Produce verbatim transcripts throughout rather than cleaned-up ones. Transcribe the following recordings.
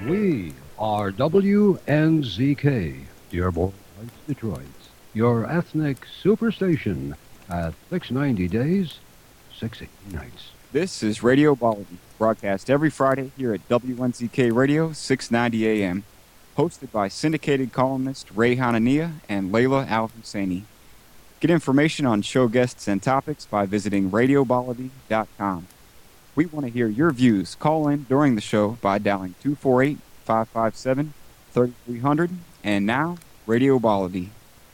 We are W N Z K, Dearborn Heights, Detroit, your ethnic superstation at six ninety days, six eighty nights. This is Radio Baladi, broadcast every Friday here at W N Z K Radio, six ninety A M, hosted by syndicated columnist Ray Hanania and Layla Al-Husseini. Get information on show guests and topics by visiting radio baladi dot com. We want to hear your views. Call in during the show by dialing two four eight, five five seven, three three zero zero. And now, Radio Baladi.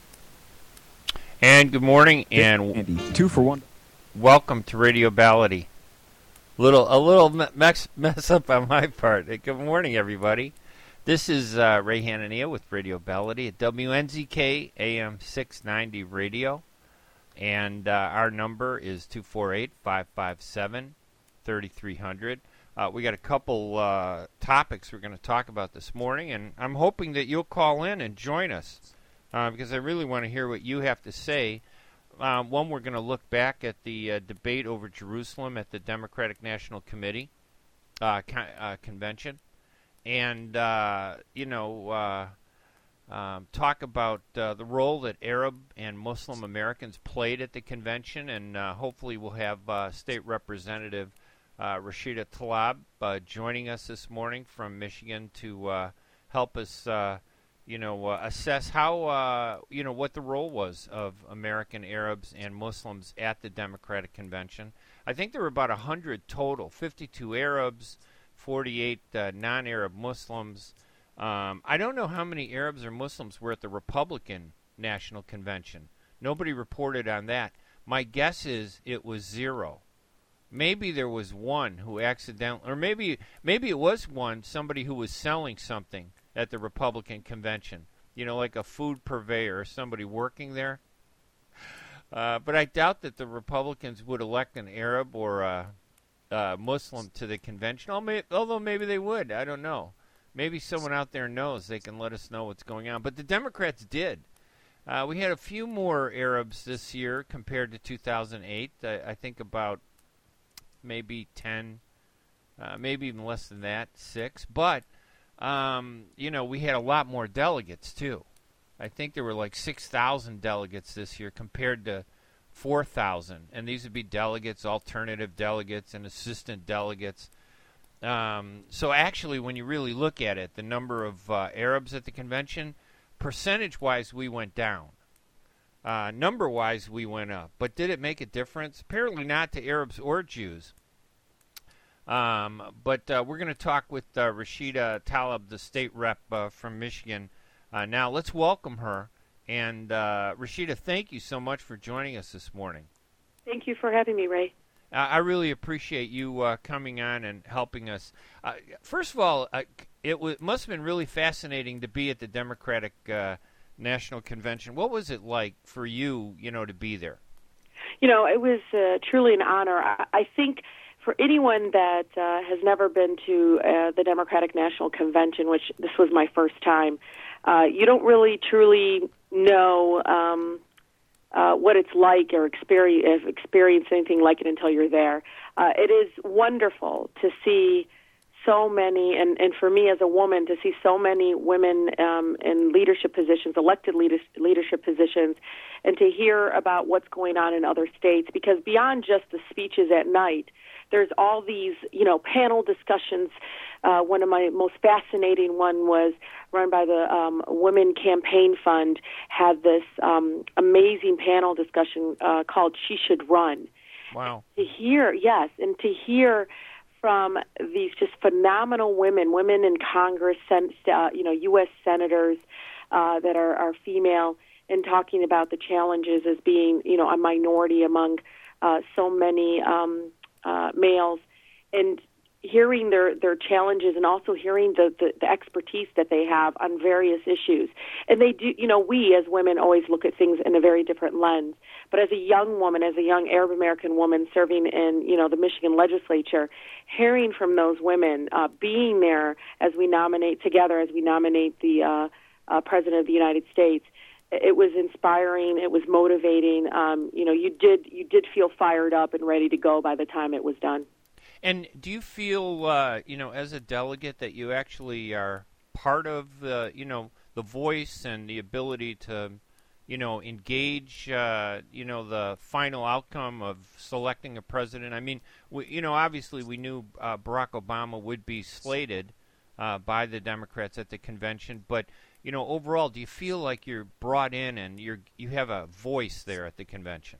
And good morning, and Andy, two for one. Welcome to Radio Baladi. Little a little mess, mess up on my part. Good morning, everybody. This is uh, Ray Hanania with Radio Baladi at W N Z K A M six ninety Radio, and uh, our number is two four eight, five five seven, three three zero zero. Uh, we got a couple uh, topics we're going to talk about this morning, and I'm hoping that you'll call in and join us uh, because I really want to hear what you have to say. Um, one, we're going to look back at the uh, debate over Jerusalem at the Democratic National Committee uh, con- uh, convention, and uh, you know, uh, um, talk about uh, the role that Arab and Muslim Americans played at the convention, and uh, hopefully we'll have uh, State Representative uh, Rashida Tlaib uh, joining us this morning from Michigan to uh, help us. Uh, you know, uh, assess how, uh, you know, what the role was of American Arabs and Muslims at the Democratic Convention. I think there were about one hundred total, fifty-two Arabs, forty-eight uh, non-Arab Muslims. Um, I don't know how many Arabs or Muslims were at the Republican National Convention. Nobody reported on that. My guess is it was zero. Maybe there was one who accidentally, or maybe maybe it was one, somebody who was selling something at the Republican convention, you know, like a food purveyor or somebody working there. Uh, but I doubt that the Republicans would elect an Arab or a, a Muslim to the convention, although maybe they would. I don't know. Maybe someone out there knows. They can let us know what's going on. But the Democrats did. Uh, we had a few more Arabs this year compared to two thousand eight. I, I think about maybe ten, uh, maybe even less than that, six. But Um, you know, we had a lot more delegates, too. I think there were like six thousand delegates this year compared to four thousand. And these would be delegates, alternative delegates, and assistant delegates. Um, so actually, when you really look at it, the number of uh, Arabs at the convention, percentage-wise, we went down. Uh, number-wise, we went up. But did it make a difference? Apparently not to Arabs or Jews. Um, but uh, we're going to talk with uh, Rashida Tlaib, the state rep uh, from Michigan. Uh, now, let's welcome her. And uh, Rashida, thank you so much for joining us this morning. Thank you for having me, Ray. Uh, I really appreciate you uh, coming on and helping us. Uh, first of all, uh, it w- must have been really fascinating to be at the Democratic uh, National Convention. What was it like for you, you know, to be there? You know, it was uh, truly an honor. I, I think for anyone that uh, has never been to uh, the Democratic National Convention, which this was my first time, uh, you don't really truly know um, uh, what it's like or experience, experience anything like it until you're there. Uh, it is wonderful to see so many, and, and for me as a woman, to see so many women um, in leadership positions, elected leaders, leadership positions, and to hear about what's going on in other states, because beyond just the speeches at night, there's all these, you know, panel discussions. Uh, one of my most fascinating one was run by the um, Women Campaign Fund, had this um, amazing panel discussion uh, called She Should Run. Wow. To hear, yes, and to hear from these just phenomenal women, women in Congress, sen- uh, you know, U S senators uh, that are, are female, and talking about the challenges as being, you know, a minority among uh, so many um Uh, males, and hearing their, their challenges, and also hearing the, the, the expertise that they have on various issues. And they do, you know, we as women always look at things in a very different lens. But as a young woman, as a young Arab American woman serving in, you know, the Michigan legislature, hearing from those women, uh, being there as we nominate together, as we nominate the uh, uh, President of the United States, it was inspiring. It was motivating. Um, you know, you did you did feel fired up and ready to go by the time it was done. And do you feel, uh, you know, as a delegate, that you actually are part of the, you know, the voice and the ability to, you know, engage, uh, you know, the final outcome of selecting a president? I mean, we, you know, obviously we knew uh, Barack Obama would be slated uh, by the Democrats at the convention, but, you know, overall, do you feel like you're brought in and you're you have a voice there at the convention?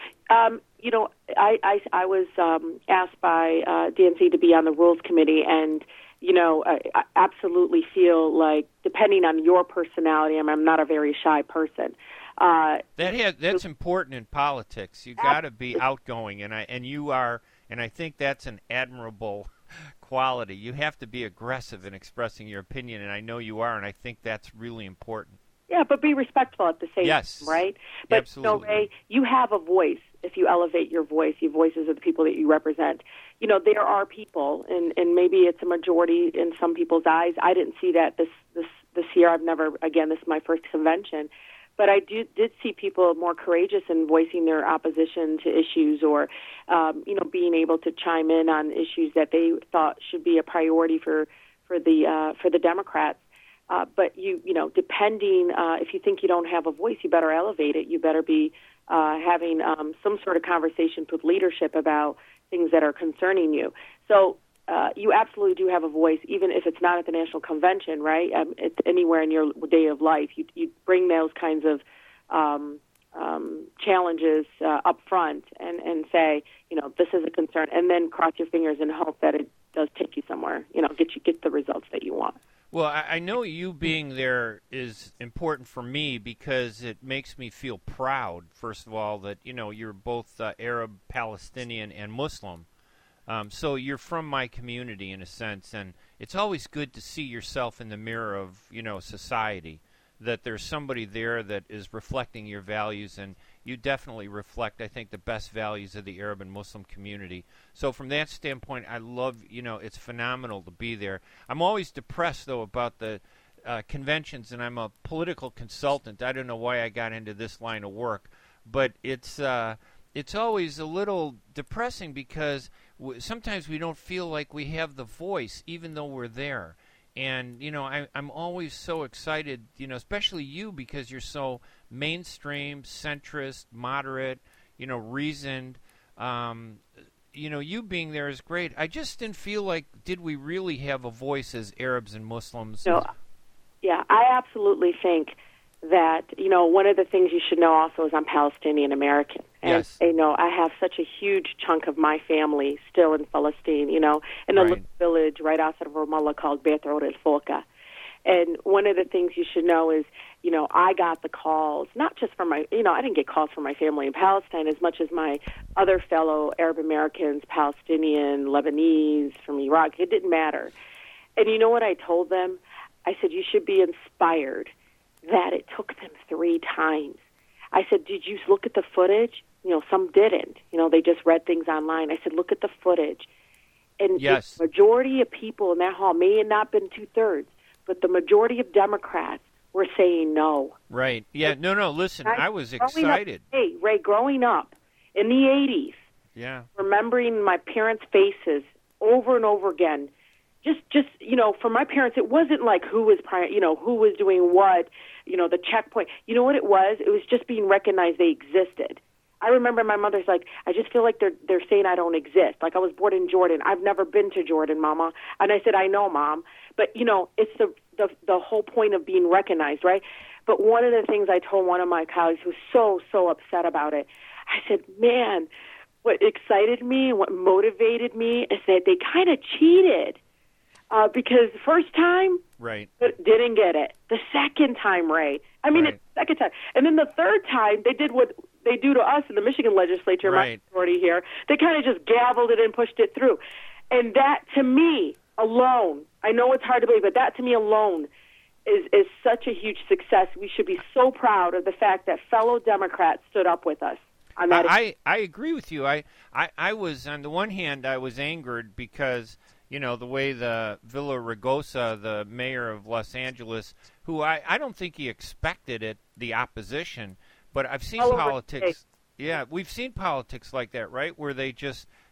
Um, you know, I, I, I was um, asked by uh, D N C to be on the Rules Committee, and, you know, I, I absolutely feel like, depending on your personality, I mean, I'm not a very shy person. Uh, that has, that's important in politics. You got to be outgoing, and I and you are, and I think that's an admirable quality. You have to be aggressive in expressing your opinion, and I know you are, and I think that's really important. Yeah, but be respectful at the same yes. time, right? But, Absolutely. You know, Ray, you have a voice. If you elevate your voice, your voices of the people that you represent. You know, there are people, and, and maybe it's a majority in some people's eyes. I didn't see that this, this, this year. I've never, again, this is my first convention. But I do, did see people more courageous in voicing their opposition to issues, or, um, you know, being able to chime in on issues that they thought should be a priority for, for, the, uh, for the Democrats. Uh, but you, you know, depending, uh, if you think you don't have a voice, you better elevate it. You better be uh, having um, some sort of conversations with leadership about things that are concerning you. So uh, you absolutely do have a voice, even if it's not at the national convention, right? Um, it's anywhere in your day of life. You, you bring those kinds of um, um, challenges uh, up front and, and say, you know, this is a concern, and then cross your fingers and hope that it does take you somewhere. You know, get you get the results that you want. Well, I, I know you being there is important for me because it makes me feel proud, first of all, that, you know, you're both uh, Arab, Palestinian, and Muslim. Um, so you're from my community in a sense, and it's always good to see yourself in the mirror of, you know, society, that there's somebody there that is reflecting your values, and you definitely reflect, I think, the best values of the Arab and Muslim community. So from that standpoint, I love, you know, it's phenomenal to be there. I'm always depressed, though, about the uh, conventions, and I'm a political consultant. I don't know why I got into this line of work, but it's uh, it's always a little depressing because w- sometimes we don't feel like we have the voice, even though we're there. And, you know, I, I'm always so excited, you know, especially you, because you're so mainstream, centrist, moderate, you know, reasoned. Um, you know, you being there is great. I just didn't feel like, did we really have a voice as Arabs and Muslims? No, yeah, I absolutely think that, you know, one of the things you should know also is I'm Palestinian American. And, yes. you know, I have such a huge chunk of my family still in Palestine, you know, in a right. little village right outside of Ramallah called Beit Rod el-Foka. And one of the things you should know is, you know, I got the calls, not just from my, you know, I didn't get calls from my family in Palestine as much as my other fellow Arab Americans, Palestinian, Lebanese, from Iraq. It didn't matter. And you know what I told them? I said, you should be inspired that it took them three times. I said, did you look at the footage? You know, some didn't. You know, they just read things online. I said, look at the footage. And yes. the majority of people in that hall may have not been two-thirds, but the majority of Democrats were saying no. Right. Yeah, no, no, listen, I, I was excited. Up, hey, Ray, growing up in the eighties, yeah, remembering my parents' faces over and over again, Just, just you know, for my parents, it wasn't like who was, you know, who was doing what, you know, the checkpoint. You know what it was? It was just being recognized they existed. I remember my mother's like, I just feel like they're they're saying I don't exist. Like I was born in Jordan. I've never been to Jordan, Mama. And I said, I know, Mom. But, you know, it's the the, the whole point of being recognized, right? But one of the things I told one of my colleagues who was so, so upset about it, I said, man, what excited me and what motivated me is that they kind of cheated. Uh, because the first time, right, didn't get it. The second time, Ray. I mean, right. it's the second time. And then the third time, they did what they do to us in the Michigan legislature, right. my authority here. They kind of just gavelled it and pushed it through. And that, to me, alone, I know it's hard to believe, but that, to me, alone, is, is such a huge success. We should be so proud of the fact that fellow Democrats stood up with us. On that I, I, I agree with you. I, I, I was, on the one hand, I was angered because, you know, the way the Villaraigosa, the mayor of Los Angeles, who I, I don't think he expected it, the opposition, but I've seen All over politics. the state. Yeah, we've seen politics like that, right, where they just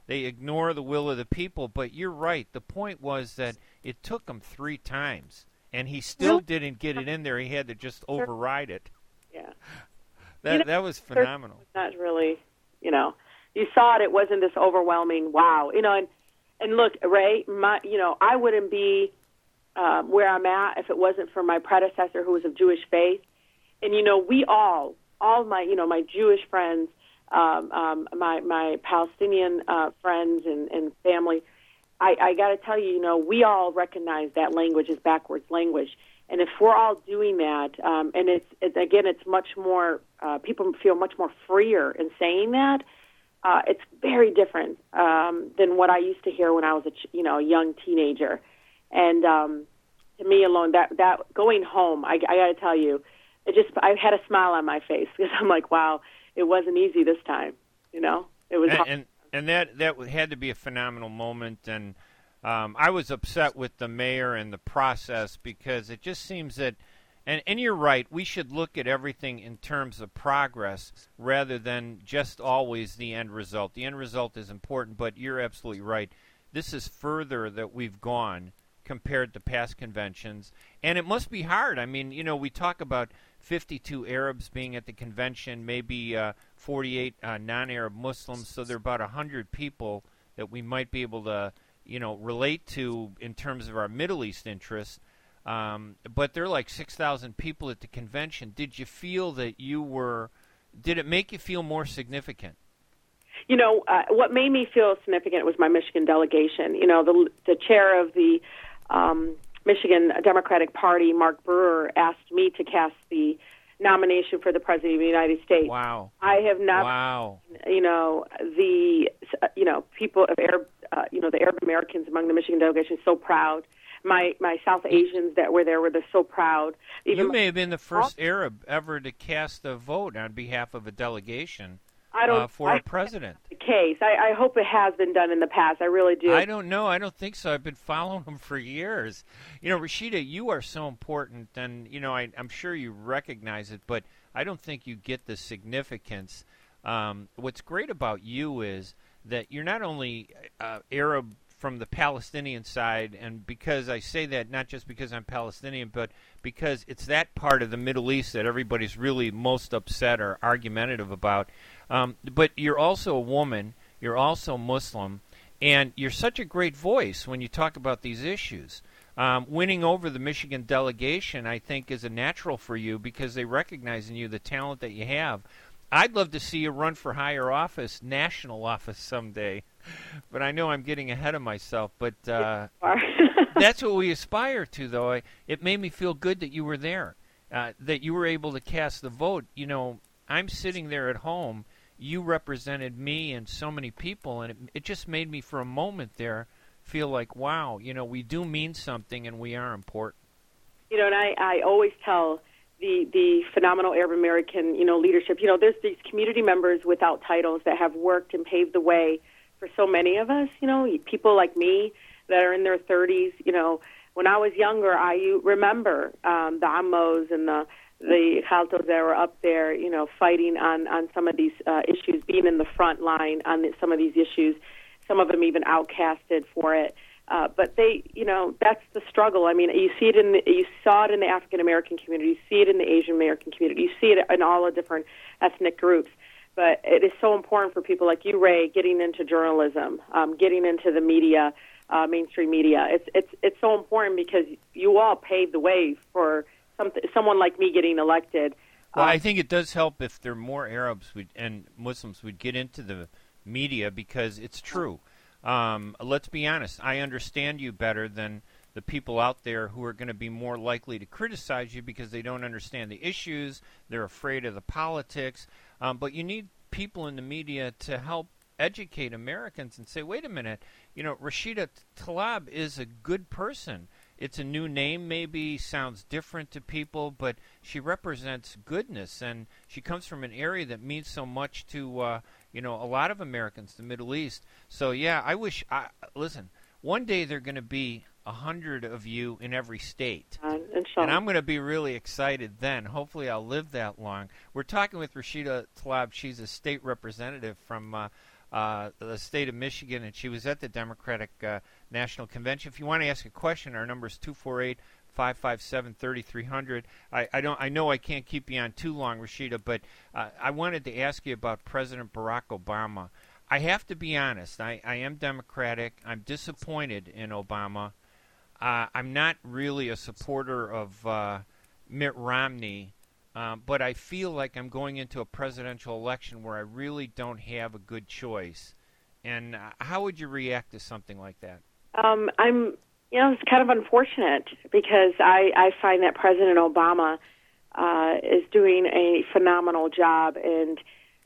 they ignore the will of the people. But you're right. The point was that it took him three times, and he still didn't get it in there. He had to just override it. Yeah. That you know, that was phenomenal. Not really, you know, you saw it. It wasn't this overwhelming wow, you know. And and look, Ray, my, you know, I wouldn't be uh, where I'm at if it wasn't for my predecessor who was of Jewish faith. And you know, we all, all my, you know, my Jewish friends, um, um, my my Palestinian uh, friends and, and family. I, I got to tell you, you know, we all recognize that language is backwards language. And if we're all doing that, um, and it's, it's again, it's much more, uh, people feel much more freer in saying that. Uh, it's very different um, than what I used to hear when I was a, ch- you know, a young teenager. And um, to me alone, that that going home, I, I got to tell you, it just, I had a smile on my face because I'm like, wow, it wasn't easy this time. You know, it was. And hard. and, and that that had to be a phenomenal moment. And Um, I was upset with the mayor and the process because it just seems that, and, and you're right, we should look at everything in terms of progress rather than just always the end result. The end result is important, but you're absolutely right. This is further that we've gone compared to past conventions, and it must be hard. I mean, you know, we talk about fifty-two Arabs being at the convention, maybe uh, forty-eight uh, non-Arab Muslims, so there are about one hundred people that we might be able to you know, relate to in terms of our Middle East interests, um, but there are like six thousand people at the convention. Did you feel that you were, did it make you feel more significant? You know, uh, what made me feel significant was my Michigan delegation. You know, the the chair of the um, Michigan Democratic Party, Mark Brewer, asked me to cast the nomination for the President of the United States. Wow. I have never, wow. you know, the, you know, people of Arab, uh, you know, the Arab Americans among the Michigan delegation, so proud. My my South Asians that were there were they're so proud. Even you may have been the first Arab ever to cast a vote on behalf of a delegation I don't, uh, for I, a president. The case. I, I hope it has been done in the past. I really do. I don't know. I don't think so. I've been following him for years. You know, Rashida, you are so important, and, you know, I, I'm sure you recognize it, but I don't think you get the significance. Um, what's great about you is that you're not only uh, Arab from the Palestinian side, and because I say that not just because I'm Palestinian, but because it's that part of the Middle East that everybody's really most upset or argumentative about. Um, but you're also a woman, you're also Muslim, and you're such a great voice when you talk about these issues. Um, winning over the Michigan delegation, I think, is a natural for you because they recognize in you the talent that you have. I'd love to see you run for higher office, national office someday, but I know I'm getting ahead of myself. But uh, that's what we aspire to, though. I, it made me feel good that you were there, uh, that you were able to cast the vote. You know, I'm sitting there at home. You represented me and so many people, and it, it just made me for a moment there feel like, wow, you know, we do mean something and we are important. You know, and I, I always tell the the phenomenal Arab American, you know, leadership, you know, there's these community members without titles that have worked and paved the way for so many of us, you know, people like me that are in their thirties. You know, when I was younger, I remember um, the Ammos and the the Khaltos that were up there, you know, fighting on, on some of these uh, issues, being in the front line on the, some of these issues, some of them even outcasted for it. Uh, but they, you know, that's the struggle. I mean, you see it in the, you saw it in the African American community, you see it in the Asian American community, you see it in all the different ethnic groups. But it is so important for people like you, Ray, getting into journalism, um, getting into the media, uh, mainstream media. It's it's it's so important because you all paved the way for something, someone like me getting elected. Well, um, I think it does help if there are more Arabs would, and Muslims would get into the media because it's true. Um, let's be honest. I understand you better than the people out there who are going to be more likely to criticize you because they don't understand the issues. They're afraid of the politics. Um, but you need people in the media to help educate Americans and say, wait a minute, you know, Rashida Tlaib is a good person. It's a new name, maybe sounds different to people, but she represents goodness, and she comes from an area that means so much to, uh, you know, a lot of Americans, the Middle East. So, yeah, I wish, I, listen, one day there are going to be a hundred of you in every state, uh, and I'm going to be really excited then. Hopefully I'll live that long. We're talking with Rashida Tlaib. She's a state representative from uh, uh, the state of Michigan, and she was at the Democratic uh, National Convention. If you want to ask a question, our number is two four eight, five five seven, three three zero zero. I, I don't. I know I can't keep you on too long, Rashida, but uh, I wanted to ask you about President Barack Obama. I have to be honest. I, I am Democratic. I'm disappointed in Obama. Uh, I'm not really a supporter of uh, Mitt Romney, uh, but I feel like I'm going into a presidential election where I really don't have a good choice. And uh, how would you react to something like that? Um, I'm, you know, it's kind of unfortunate because I, I find that President Obama uh, is doing a phenomenal job. And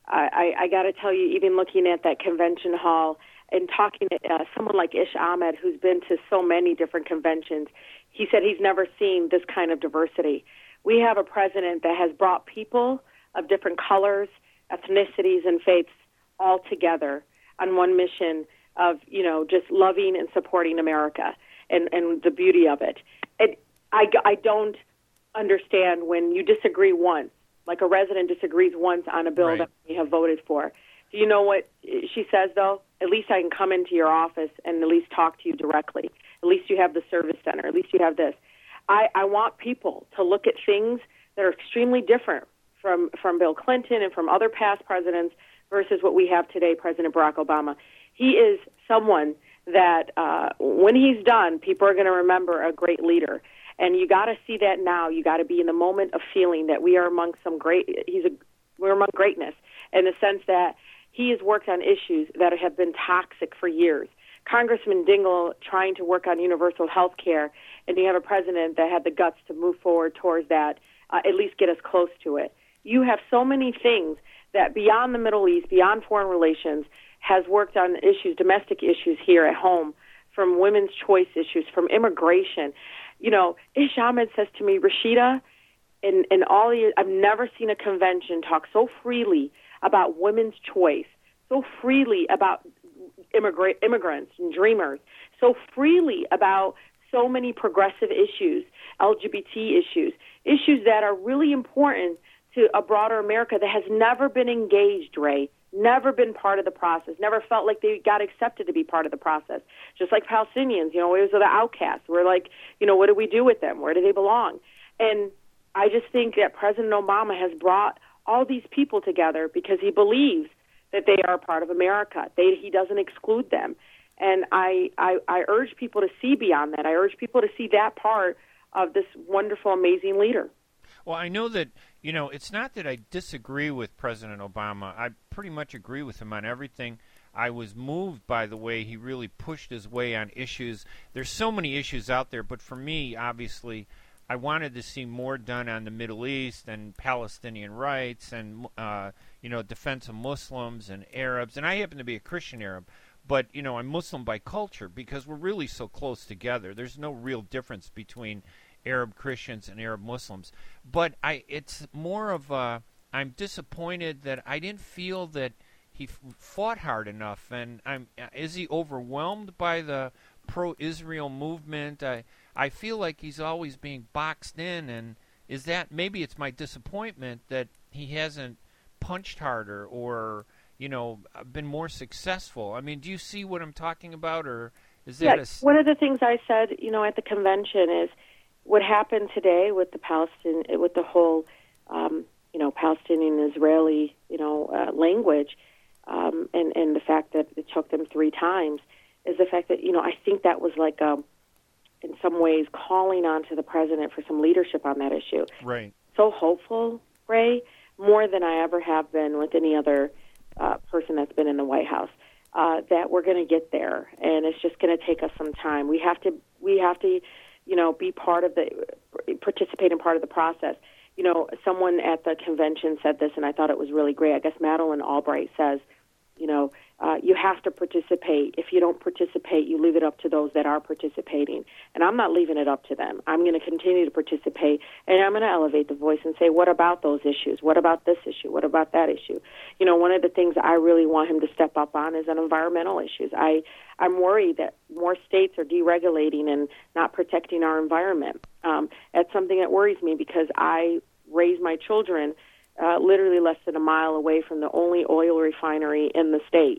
I, I, I got to tell you, even looking at that convention hall and talking to uh, someone like Ish Ahmed, who's been to so many different conventions, he said he's never seen this kind of diversity. We have a president that has brought people of different colors, ethnicities, and faiths all together on one mission of, you know, just loving and supporting America and, and the beauty of it. And I, I don't understand when you disagree once, like a resident disagrees once on a bill Right. that we have voted for. Do you know what she says, though? At least I can come into your office and at least talk to you directly. At least you have the service center. At least you have this. I, I want people to look at things that are extremely different from, from Bill Clinton and from other past presidents versus what we have today, President Barack Obama. He is someone that uh, when he's done, people are going to remember a great leader. And you got to see that now. You got to be in the moment of feeling that we are among some great. He's a we're among greatness in the sense that he has worked on issues that have been toxic for years. Congressman Dingell trying to work on universal health care, and you have a president that had the guts to move forward towards that, uh, at least get us close to it. You have so many things that beyond the Middle East, beyond foreign relations, has worked on issues, domestic issues here at home, from women's choice issues, from immigration. You know, Ish Ahmed says to me, Rashida, in, in all the, I've never seen a convention talk so freely about women's choice, so freely about immigrant immigrants and dreamers, so freely about so many progressive issues, L G B T issues, issues that are really important to a broader America that has never been engaged, Ray, never been part of the process, never felt like they got accepted to be part of the process. Just like Palestinians, you know, it was the outcasts. We're like, you know, what do we do with them? Where do they belong? And I just think that President Obama has brought all these people together because he believes that they are a part of America. They, he doesn't exclude them. And I, I, I urge people to see beyond that. I urge people to see that part of this wonderful, amazing leader. Well, I know that, you know, it's not that I disagree with President Obama. I pretty much agree with him on everything. I was moved by the way he really pushed his way on issues. There's so many issues out there, but for me, obviously, I wanted to see more done on the Middle East and Palestinian rights and, uh, you know, defense of Muslims and Arabs. And I happen to be a Christian Arab, but, you know, I'm Muslim by culture because we're really so close together. There's no real difference between Arab Christians and Arab Muslims. But I, it's more of a, I'm disappointed that I didn't feel that he f- fought hard enough. And I'm, is he overwhelmed by the pro-Israel movement? I, I feel like he's always being boxed in, and is that, maybe it's my disappointment that he hasn't punched harder or, you know, been more successful. I mean, do you see what I'm talking about, or is that yeah, a... One of the things I said, you know, at the convention is what happened today with the Palestinian, with the whole, um, you know, Palestinian-Israeli, you know, uh, language, um, and, and the fact that it took them three times, is the fact that, you know, I think that was like a, in some ways, calling on to the president for some leadership on that issue. Right. So hopeful, Ray, more than I ever have been with any other uh, person that's been in the White House, uh, that we're going to get there, and it's just going to take us some time. We have to, we have to, you know, be part of the, participate in part of the process. You know, someone at the convention said this, and I thought it was really great. I guess Madeleine Albright says, you know, uh, you have to participate. If you don't participate, you leave it up to those that are participating. And I'm not leaving it up to them. I'm going to continue to participate, and I'm going to elevate the voice and say, what about those issues? What about this issue? What about that issue? You know, one of the things I really want him to step up on is on environmental issues. I, I'm worried that more states are deregulating and not protecting our environment. Um, that's something that worries me because I raise my children uh, literally less than a mile away from the only oil refinery in the state.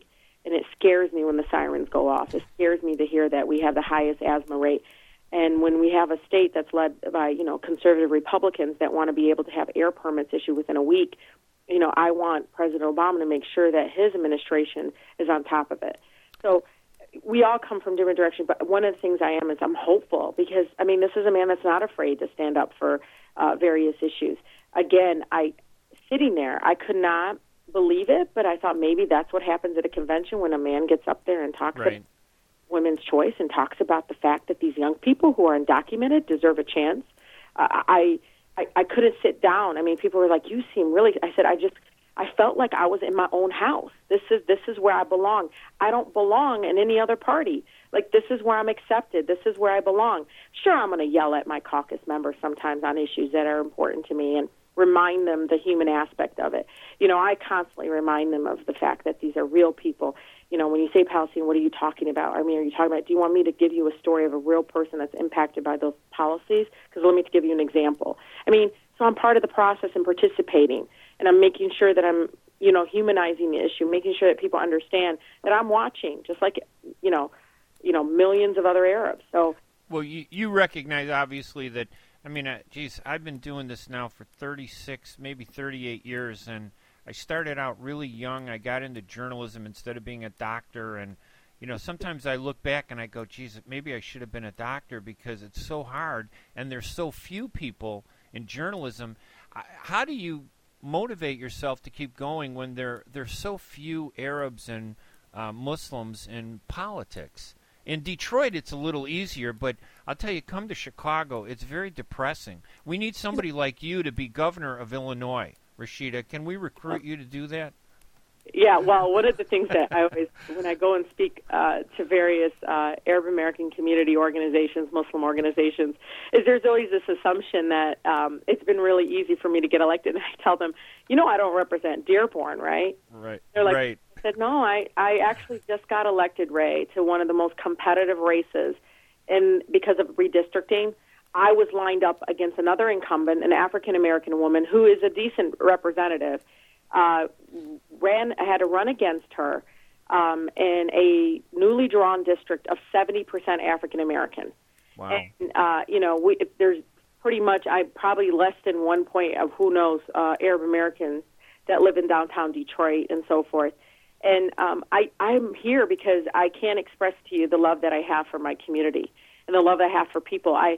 and it scares me when the sirens go off. It scares me to hear that we have the highest asthma rate. And when we have a state that's led by, you know, conservative Republicans that want to be able to have air permits issued within a week, you know, I want President Obama to make sure that his administration is on top of it. So we all come from different directions, but one of the things I am is I'm hopeful because, I mean, this is a man that's not afraid to stand up for uh, various issues. Again, I sitting there, I could not believe it, but I thought maybe that's what happens at a convention when a man gets up there and talks Right. about women's choice and talks about the fact that these young people who are undocumented deserve a chance. Uh, I, I I couldn't sit down. I mean, people were like, "You seem really." I said, "I just I felt like I was in my own house. This is this is where I belong. I don't belong in any other party. Like this is where I'm accepted. This is where I belong." Sure, I'm going to yell at my caucus members sometimes on issues that are important to me and remind them the human aspect of it. You know, I constantly remind them of the fact that these are real people. You know, when you say Palestine, what are you talking about? I mean, are you talking about, do you want me to give you a story of a real person that's impacted by those policies? Because let me give you an example. I mean, so I'm part of the process and participating, and I'm making sure that I'm, you know, humanizing the issue, making sure that people understand that I'm watching, just like, you know, you know, millions of other Arabs. So, well, you, you recognize, obviously, that, I mean, uh, geez, I've been doing this now for thirty-six, maybe thirty-eight years, and I started out really young. I got into journalism instead of being a doctor, and you know, sometimes I look back and I go, geez, maybe I should have been a doctor because it's so hard, and there's so few people in journalism. How do you motivate yourself to keep going when there there's so few Arabs and uh, Muslims in politics? In Detroit, it's a little easier, but I'll tell you, come to Chicago, it's very depressing. We need somebody like you to be governor of Illinois. Rashida, can we recruit you to do that? Yeah, well, one of the things that I always, when I go and speak uh, to various uh, Arab American community organizations, Muslim organizations, is there's always this assumption that um, it's been really easy for me to get elected. And I tell them, you know, I don't represent Dearborn, right? Right. They're like, right. I said, no, I, I actually just got elected, Ray, to one of the most competitive races, and because of redistricting. I was lined up against another incumbent, an African-American woman who is a decent representative, uh, ran, had to run against her um, in a newly drawn district of seventy percent African-American. Wow. And, uh, you know, we, there's pretty much, I probably less than one point of, who knows, uh, Arab Americans that live in downtown Detroit and so forth. And um, I, I'm here because I can't express to you the love that I have for my community and the love I have for people. I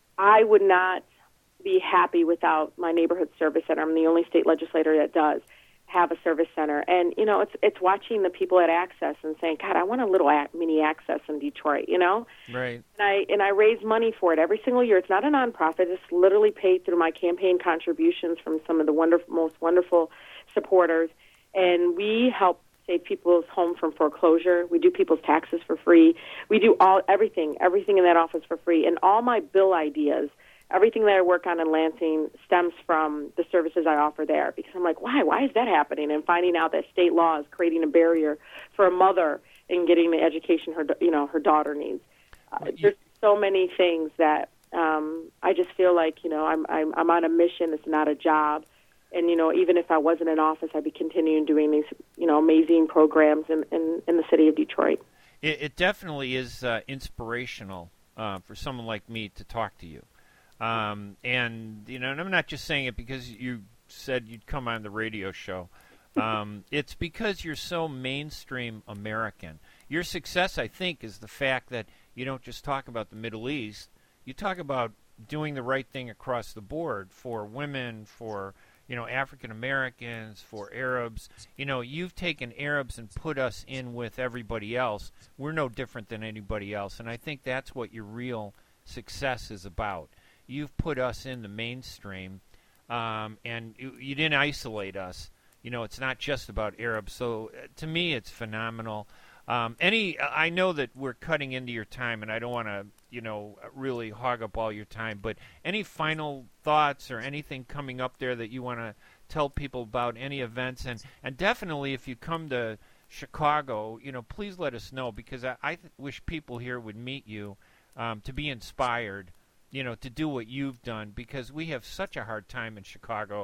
I would not be happy without my neighborhood service center. I'm the only state legislator that does have a service center. And, you know, it's it's watching the people at Access and saying, God, I want a little mini Access in Detroit, you know? Right. And I, and I raise money for it every single year. It's not a nonprofit. It's literally paid through my campaign contributions from some of the wonderful, most wonderful supporters. And we help save people's home from foreclosure. We do people's taxes for free. We do all everything, everything in that office for free. And all my bill ideas, everything that I work on in Lansing stems from the services I offer there. Because I'm like, why? Why is that happening? And finding out that state law is creating a barrier for a mother in getting the education her, you know, her daughter needs. Uh, there's so many things that um, I just feel like, you know, I'm, I'm I'm on a mission. It's not a job. And, you know, even if I wasn't in office, I'd be continuing doing these, you know, amazing programs in, in, in the city of Detroit. It, it definitely is uh, inspirational uh, for someone like me to talk to you. Um, and, you know, and I'm not just saying it because you said you'd come on the radio show. Um, it's because you're so mainstream American. Your success, I think, is the fact that you don't just talk about the Middle East. You talk about doing the right thing across the board for women, for you know, African Americans, for Arabs. You know, you've taken Arabs and put us in with everybody else. We're no different than anybody else, and I think that's what your real success is about. You've put us in the mainstream, um, and you, you didn't isolate us. You know, it's not just about Arabs. So uh, to me, it's phenomenal. Um, any, I know that we're cutting into your time, and I don't want to, you know, really hog up all your time. But any final thoughts or anything coming up there that you want to tell people about, any events, and and definitely if you come to Chicago, you know, please let us know, because I, I th- wish people here would meet you um, to be inspired, you know, to do what you've done, because we have such a hard time in Chicago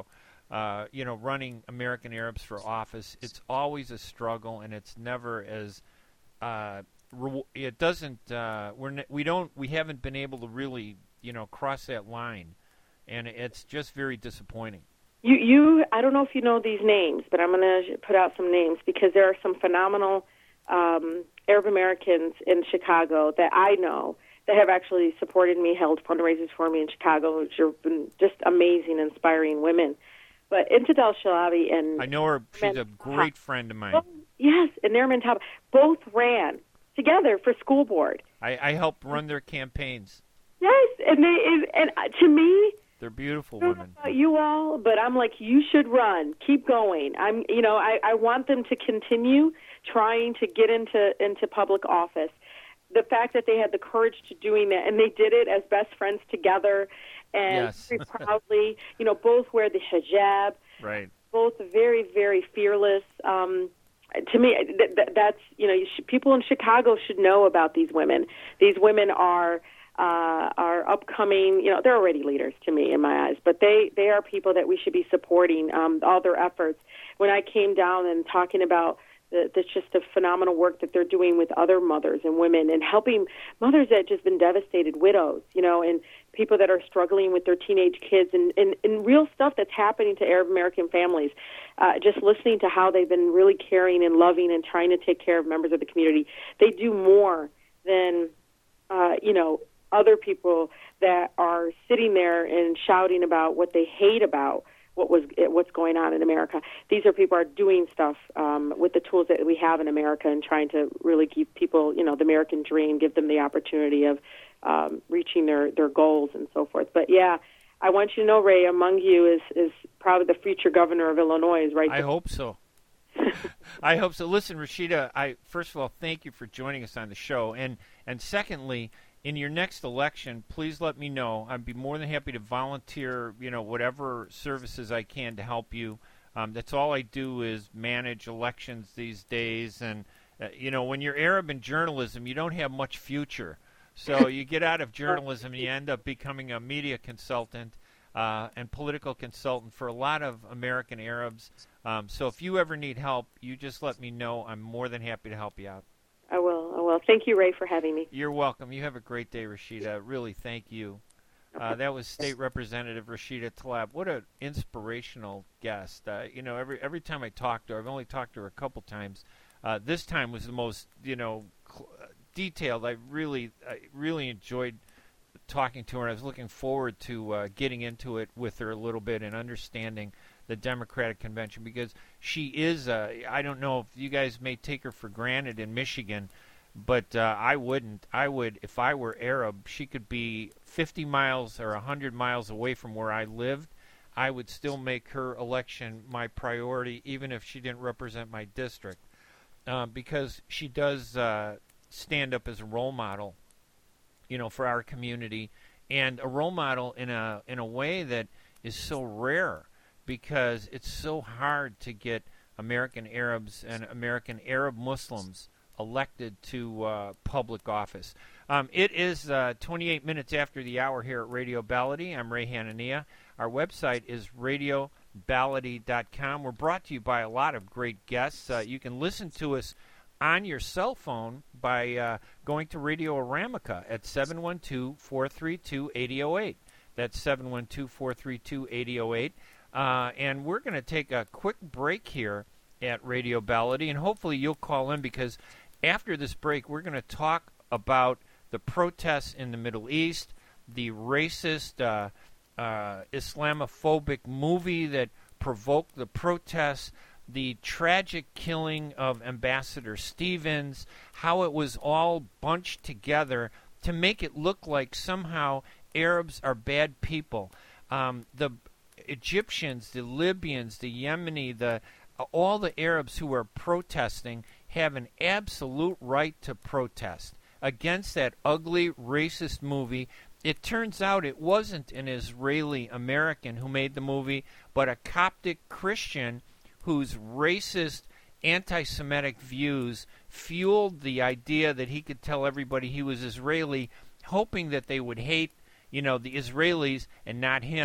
uh, you know, running American Arabs for office. It's always a struggle, and it's never as uh, re- it doesn't. Uh, we're ne- we don't we haven't been able to really, you know, cross that line, and it's just very disappointing. You, you, I don't know if you know these names, but I'm going to put out some names because there are some phenomenal um, Arab Americans in Chicago that I know that have actually supported me, held fundraisers for me in Chicago, which have been just amazing, inspiring women. But Intadel Shalabi and I know her; she's a great friend of mine. Both, yes, and Nariman Taba both ran together for school board. I, I helped run their campaigns. Yes, and they and to me. They're beautiful I don't know women. about you all, but I'm like, you should run. Keep going. I'm, you know, I, I want them to continue trying to get into into public office. The fact that they had the courage to doing that, and they did it as best friends together, and Yes. very proudly. You know, both wear the hijab. Right. Both very, very fearless. Um, to me, th- th- that's you know, you should, people in Chicago should know about these women. These women are. Uh, are upcoming, you know, they're already leaders to me in my eyes, but they, they are people that we should be supporting, um, all their efforts. When I came down and talking about the, the just the phenomenal work that they're doing with other mothers and women and helping mothers that have just been devastated, widows, you know, and people that are struggling with their teenage kids and, and, and real stuff that's happening to Arab American families, uh, just listening to how they've been really caring and loving and trying to take care of members of the community. They do more than, uh, you know, other people that are sitting there and shouting about what they hate about what was what's going on in America. These are people who are doing stuff um, with the tools that we have in America and trying to really give people, you know, the American dream, give them the opportunity of um, reaching their, their goals and so forth. But yeah, I want you to know, Ray, among you is is probably the future governor of Illinois, right? I hope so. I hope so. Listen, Rashida, I first of all thank you for joining us on the show, and and secondly, in your next election, please let me know. I'd be more than happy to volunteer, you know, whatever services I can to help you. Um, that's all I do is manage elections these days. And, uh, you know, when you're Arab in journalism, you don't have much future. So you get out of journalism and you end up becoming a media consultant uh, and political consultant for a lot of American Arabs. Um, so if you ever need help, you just let me know. I'm more than happy to help you out. I will. I will. Thank you, Ray, for having me. You're welcome. You have a great day, Rashida. Really, thank you. Uh, that was State Representative Rashida Tlaib. What an inspirational guest. Uh, you know, every every time I talk to her, I've only talked to her a couple times. Uh, this time was the most, you know, cl- detailed. I really, I really enjoyed talking to her. I was looking forward to uh, getting into it with her a little bit and understanding the Democratic Convention, because she is, uh, I don't know if you guys may take her for granted in Michigan, but uh, I wouldn't. I would, if I were Arab, she could be fifty miles or one hundred miles away from where I lived. I would still make her election my priority, even if she didn't represent my district, uh, because she does uh, stand up as a role model, you know, for our community, and a role model in a in a way that is so rare, because it's so hard to get American Arabs and American Arab Muslims elected to uh, public office. Um, it is uh, twenty-eight minutes after the hour here at Radio Ballady. I'm Ray Hanania. Our website is radio ballady dot com. We're brought to you by a lot of great guests. Uh, you can listen to us on your cell phone by uh, going to Radio Aramica at seven one two, four three two, eight zero eight. That's seven one two, four three two, eight zero eight. Uh, and we're going to take a quick break here at Radio Ballady, and hopefully you'll call in, because after this break we're going to talk about the protests in the Middle East, the racist, uh, uh, Islamophobic movie that provoked the protests, the tragic killing of Ambassador Stevens, how it was all bunched together to make it look like somehow Arabs are bad people. Um, the Egyptians, the Libyans, the Yemeni, the uh, all the Arabs who are protesting have an absolute right to protest against that ugly racist movie. It turns out it wasn't an Israeli American who made the movie, but a Coptic Christian whose racist, anti-Semitic views fueled the idea that he could tell everybody he was Israeli, hoping that they would hate, you know, the Israelis and not him.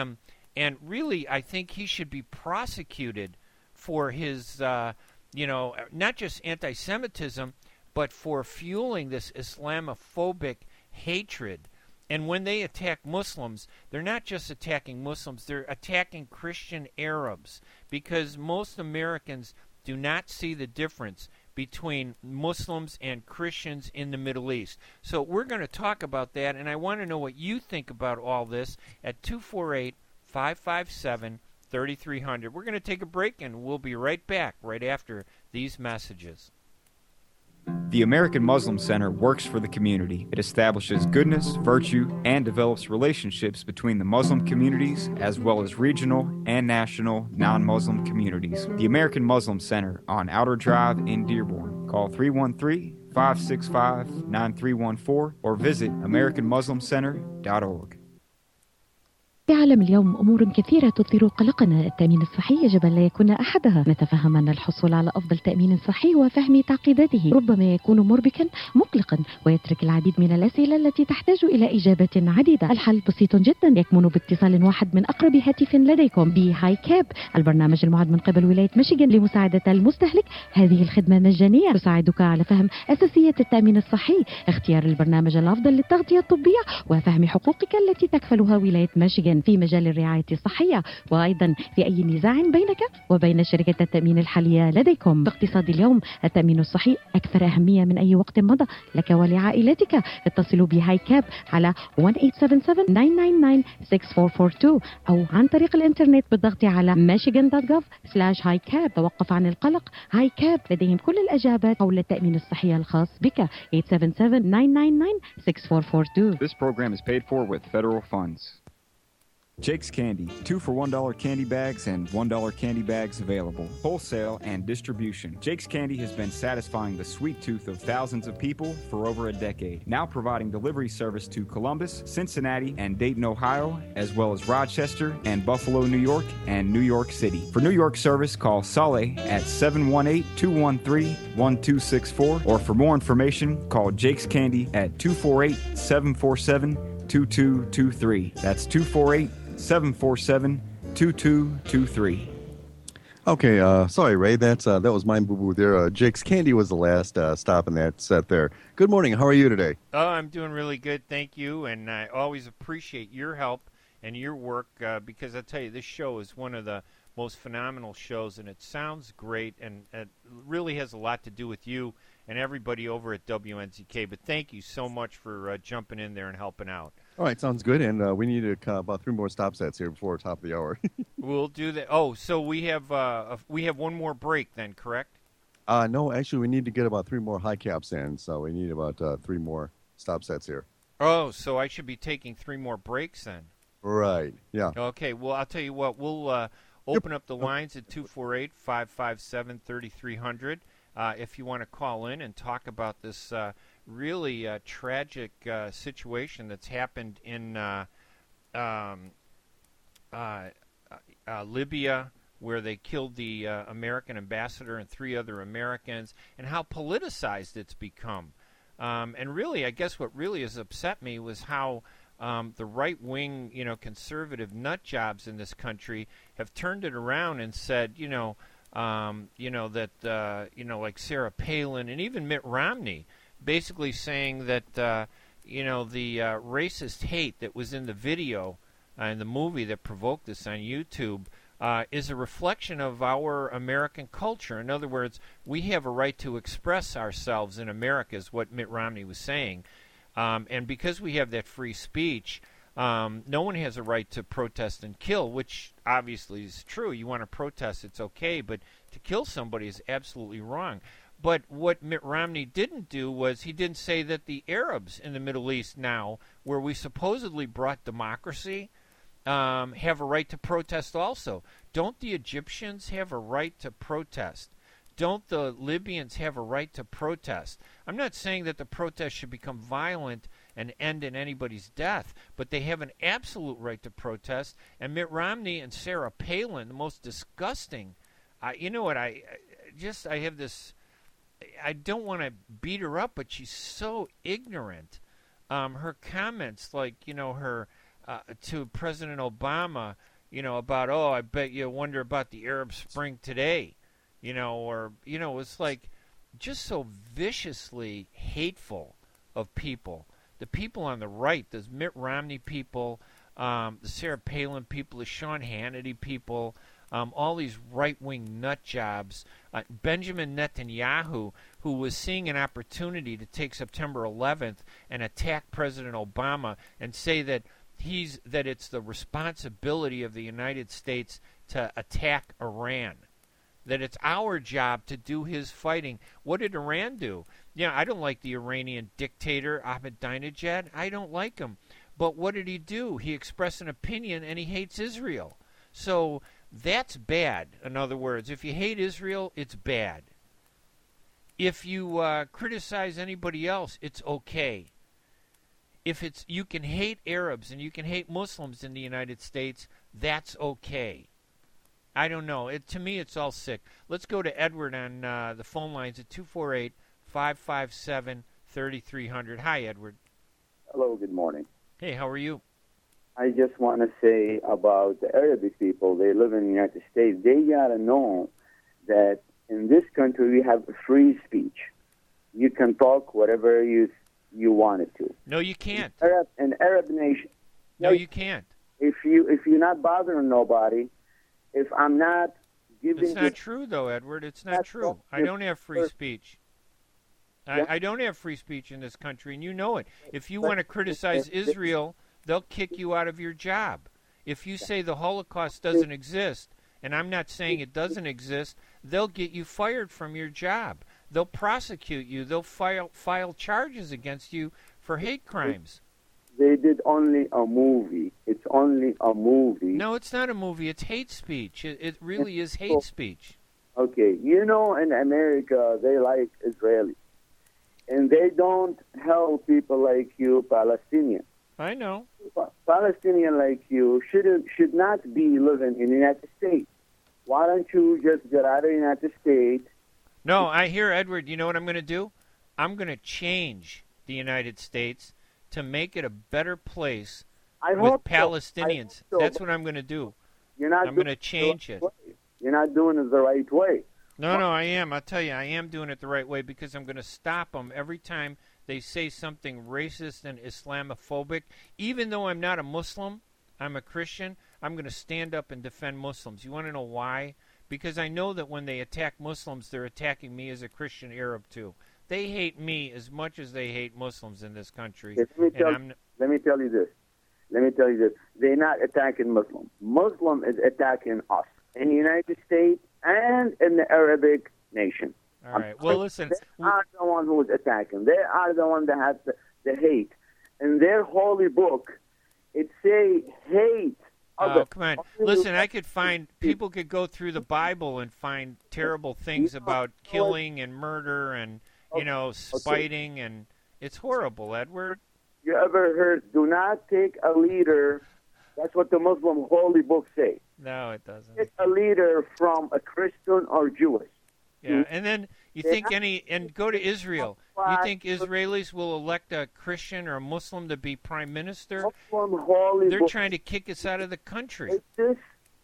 And really, I think he should be prosecuted for his, uh, you know, not just anti-Semitism, but for fueling this Islamophobic hatred. And when they attack Muslims, they're not just attacking Muslims, they're attacking Christian Arabs, because most Americans do not see the difference between Muslims and Christians in the Middle East. So we're going to talk about that, and I want to know what you think about all this at two four eight, five five seven, three three zero zero. We're going to take a break, and we'll be right back right after these messages. The American Muslim Center works for the community. It establishes goodness, virtue, and develops relationships between the Muslim communities as well as regional and national non-Muslim communities. The American Muslim Center on Outer Drive in Dearborn. Call three one three, five six five, nine three one four or visit american muslim center dot org. في عالم اليوم أمور كثيرة تثير قلقنا. التأمين الصحي يجب أن لا يكون أحدها. نتفهم أن الحصول على أفضل تأمين صحي وفهم تعقيداته ربما يكون مربكا مقلقا ويترك العديد من الأسئلة التي تحتاج إلى إجابة عديدة. الحل بسيط جدا، يكمن باتصال واحد من أقرب هاتف لديكم بهاي كاب، البرنامج المعد من قبل ولاية ميشيغان لمساعدة المستهلك. هذه الخدمة مجانية تساعدك على فهم أساسيات التأمين الصحي، اختيار البرنامج الأفضل للتغطية الطبية وفهم حقوقك التي تكفلها ولاية ميشيغان في مجال الرعاية الصحية، وأيضا في أي نزاع بينك وبين شركة التأمين الحالية لديكم. باقتصاد اليوم التأمين الصحي أكثر أهمية من أي وقت مضى لك ولعائلتك. اتصلوا بهاي كاب على واحد ثمانية سبعة سبعة تسعة تسعة تسعة ستة أربعة أربعة اثنين أو عن طريق الإنترنت بالضغط على michigan dot gov slash high cap. توقف عن القلق، هاي كاب لديهم كل الإجابات حول التأمين الصحي الخاص بك. ثمانية سبعة سبعة تسعة تسعة تسعة ستة أربعة أربعة اثنين. This program is paid for with federal funds. Jake's Candy, two for one dollar candy bags and one dollar candy bags available. Wholesale and distribution. Jake's Candy has been satisfying the sweet tooth of thousands of people for over a decade. Now providing delivery service to Columbus, Cincinnati, and Dayton, Ohio, as well as Rochester and Buffalo, New York, and New York City. For New York service, call Saleh at seven one eight, two one three, one two six four, or for more information, call Jake's Candy at two four eight, seven four seven, two two two three. That's two four eight, seven four seven, two two two three. Okay, uh, sorry, Ray. That's uh, that was my boo-boo there. Uh, Jake's Candy was the last uh, stop in that set there. Good morning. How are you today? Oh, I'm doing really good, thank you. And I always appreciate your help and your work uh, because I tell you, this show is one of the most phenomenal shows, and it sounds great, and it really has a lot to do with you and everybody over at W N Z K. But thank you so much for uh, jumping in there and helping out. All right, sounds good. And uh, we need uh, about three more stop sets here before top of the hour. We'll do that. Oh, so we have uh, a, we have one more break then, correct? Uh, no, actually, we need to get about three more high caps in, so we need about uh, three more stop sets here. Oh, so I should be taking three more breaks then. Right, yeah. Okay, well, I'll tell you what. We'll uh, open up the lines at two four eight, five five seven, three three zero zero uh, if you want to call in and talk about this uh, really uh, tragic uh, situation that's happened in uh, um, uh, uh, Libya, where they killed the uh, American ambassador and three other Americans, and how politicized it's become. Um, and really, I guess what really has upset me was how um, the right-wing, you know, conservative nut jobs in this country have turned it around and said, you know, um, you know that, uh, you know, like Sarah Palin and even Mitt Romney, basically saying that, uh, you know, the uh, racist hate that was in the video uh, in the movie that provoked this on YouTube uh, is a reflection of our American culture. In other words, we have a right to express ourselves in America, is what Mitt Romney was saying. Um, and because we have that free speech, um, no one has a right to protest and kill, which obviously is true. You want to protest, it's okay, but to kill somebody is absolutely wrong. But what Mitt Romney didn't do was he didn't say that the Arabs in the Middle East now, where we supposedly brought democracy, um, have a right to protest also. Don't the Egyptians have a right to protest? Don't the Libyans have a right to protest? I'm not saying that the protest should become violent and end in anybody's death, but they have an absolute right to protest. And Mitt Romney and Sarah Palin, the most disgusting, I, you know what, I, I just, I have this, I don't want to beat her up, but she's so ignorant. Um, her comments, like, you know, her, uh, to President Obama, you know, about, oh, I bet you wonder about the Arab Spring today, you know, or, you know, it's like just so viciously hateful of people. The people on the right, the Mitt Romney people, um, the Sarah Palin people, the Sean Hannity people, um, all these right-wing nut jobs. Uh, Benjamin Netanyahu, who was seeing an opportunity to take September eleventh and attack President Obama and say that he's that it's the responsibility of the United States to attack Iran, that it's our job to do his fighting. What did Iran do? Yeah, I don't like the Iranian dictator Ahmadinejad. I don't like him. But what did he do? He expressed an opinion and he hates Israel. So that's bad. In other words, if you hate Israel, it's bad. If you uh, criticize anybody else, it's okay. If it's you can hate Arabs and you can hate Muslims in the United States, that's okay. I don't know. It, to me, it's all sick. Let's go to Edward on uh, the phone lines at two four eight, five five seven, three three zero zero. Hi, Edward. Hello, good morning. Hey, how are you? I just want to say about the Arabic people, they live in the United States. They got to know that in this country we have free speech. You can talk whatever you you wanted to. No, you can't. Arab, an Arab nation. No, you can't. If you if you're not bothering nobody, if I'm not giving. It's not true, though, Edward. It's not true. I don't have free speech. I, I don't have free speech in this country, and you know it. If you want to criticize Israel, they'll kick you out of your job. If you say the Holocaust doesn't exist, and I'm not saying it doesn't exist, they'll get you fired from your job. They'll prosecute you. They'll file file charges against you for hate crimes. They did only a movie. It's only a movie. No, it's not a movie. It's hate speech. It, it really is hate speech. Okay. You know, in America, they like Israelis. And they don't help people like you, Palestinians. I know. Palestinian like you should should not be living in the United States. Why don't you just get out of the United States? No, I hear, Edward, you know what I'm going to do? I'm going to change the United States to make it a better place I with hope Palestinians. So. So, That's what I'm going to do. You're not I'm going to change it. Way. You're not doing it the right way. No, no, I am. I'll tell you, I am doing it the right way because I'm going to stop them every time they say something racist and Islamophobic. Even though I'm not a Muslim, I'm a Christian, I'm going to stand up and defend Muslims. You want to know why? Because I know that when they attack Muslims, they're attacking me as a Christian Arab too. They hate me as much as they hate Muslims in this country. Let me tell, and I'm, let me tell you this. Let me tell you this. They're not attacking Muslims. Muslim is attacking us in the United States and in the Arabic nation. All right. Well, listen. They are the one who is attacking. They are the one that has the, the hate. In their holy book, it say hate. Oh, come on. Listen, I could find, people could go through the Bible and find terrible things about killing and murder and, you know, spiting, and it's horrible, Edward. You ever heard, do not take a leader, that's what the Muslim holy book say. No, it doesn't. Take a leader from a Christian or Jewish. Yeah, and then you think any, and go to Israel. You think Israelis will elect a Christian or a Muslim to be prime minister? Muslim holy They're book. trying to kick us out of the country. It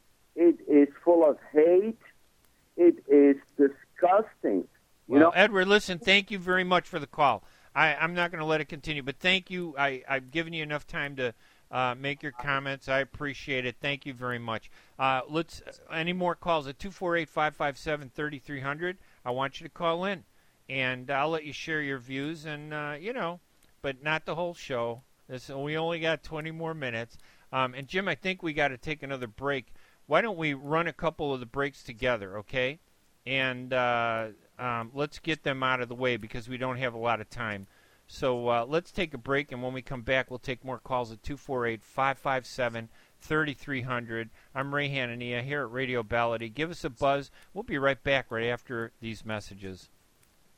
is full of hate. It is disgusting. You Well, know, Edward, listen, thank you very much for the call. I, I'm not going to let it continue, but thank you. I, I've given you enough time to uh, make your comments. I appreciate it. Thank you very much. Uh, let's. Any more calls at two four eight, five five seven, three three zero zero. I want you to call in, and I'll let you share your views, and, uh, you know, but not the whole show. This, we only got twenty more minutes. Um, and, Jim, I think we got to take another break. Why don't we run a couple of the breaks together, okay? And uh, um, let's get them out of the way because we don't have a lot of time. So uh, let's take a break, and when we come back, we'll take more calls at two four eight, five five seven, three three zero zero. I'm Ray Hanania here at Radio Ballady. Give us a buzz. We'll be right back right after these messages.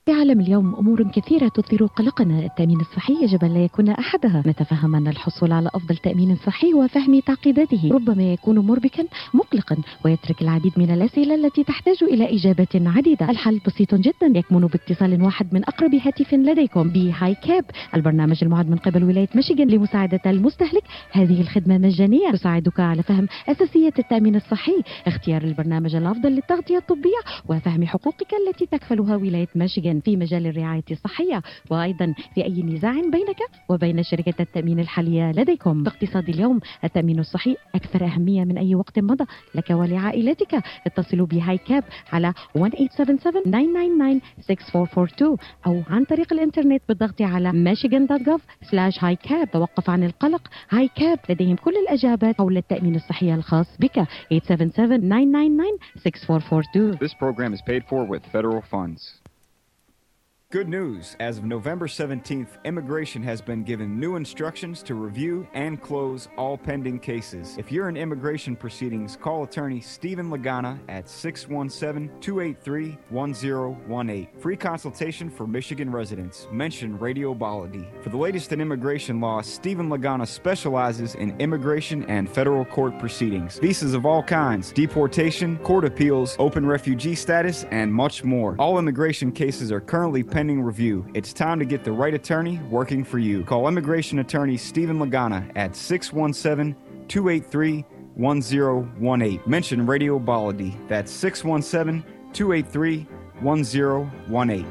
في عالم اليوم أمور كثيرة تثير قلقنا. التأمين الصحي يجب أن لا يكون أحدها. نتفهم أن الحصول على أفضل تأمين صحي وفهم تعقيداته ربما يكون مربكا مقلقا ويترك العديد من الأسئلة التي تحتاج إلى إجابات عديدة. الحل بسيط جدا، يكمن باتصال واحد من أقرب هاتف لديكم بهاي كاب، البرنامج المعد من قبل ولاية ميشيغان لمساعدة المستهلك. هذه الخدمة مجانية تساعدك على فهم أساسيات التأمين الصحي، اختيار البرنامج الأفضل للتغطية الطبية وفهم حقوقك التي تكفلها ولاية ميشيغان في مجال الرعاية الصحية، وأيضا في أي نزاع بينك وبين شركة التأمين الحالية لديكم. باقتصاد اليوم التأمين الصحي أكثر أهمية من أي وقت مضى لك ولعائلتك. اتصلوا بهاي كاب على واحد ثمانية سبعة سبعة تسعة تسعة تسعة ستة أربعة أربعة اثنين أو عن طريق الإنترنت بالضغط على michigan دوت جوف سلاش هاي كاب. توقف عن القلق، هاي كاب لديهم كل الإجابات حول التأمين الصحي الخاص بك. ثمانية سبعة سبعة تسعة تسعة تسعة ستة أربعة أربعة اثنين. This program is paid for with federal funds. Good news. As of November seventeenth, immigration has been given new instructions to review and close all pending cases. If you're in immigration proceedings, call attorney Stephen Lagana at six one seven, two eight three, one zero one eight. Free consultation for Michigan residents. Mention Radio Baladi. For the latest in immigration law, Stephen Lagana specializes in immigration and federal court proceedings, visas of all kinds, deportation, court appeals, open refugee status, and much more. All immigration cases are currently pending review. It's time to get the right attorney working for you. Call immigration attorney Stephen Lagana at six one seven, two eight three, one zero one eight. Mention Radio Baladi. That's six one seven, two eight three, one zero one eight.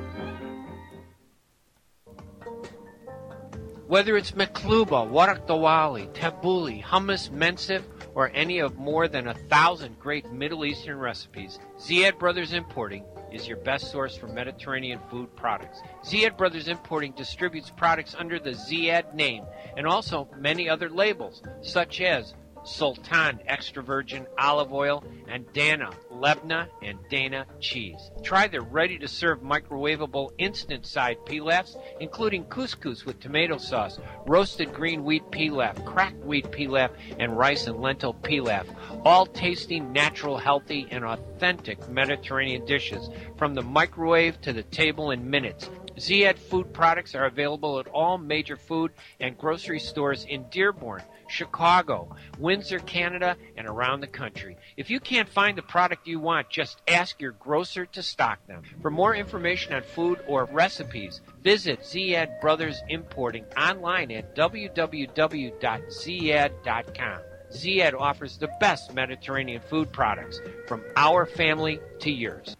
Whether it's Mekluba, Warak Dawali, Tabbouleh, hummus, mensif, or any of more than a thousand great Middle Eastern recipes, Ziad Brothers Importing is your best source for Mediterranean food products. Ziad Brothers Importing distributes products under the Ziad name and also many other labels, such as Sultan extra virgin olive oil and Dana Lebna and Dana cheese. Try their ready-to-serve microwavable instant-side pilafs, including couscous with tomato sauce, roasted green wheat pilaf, cracked wheat pilaf, and rice and lentil pilaf, all tasting natural, healthy, and authentic Mediterranean dishes from the microwave to the table in minutes. Ziad food products are available at all major food and grocery stores in Dearborn, Chicago, Windsor, Canada, and around the country. If you can't find the product you want, just ask your grocer to stock them. For more information on food or recipes, visit Ziad Brothers Importing online at w w w dot ziad dot com. Ziad offers the best Mediterranean food products from our family to yours.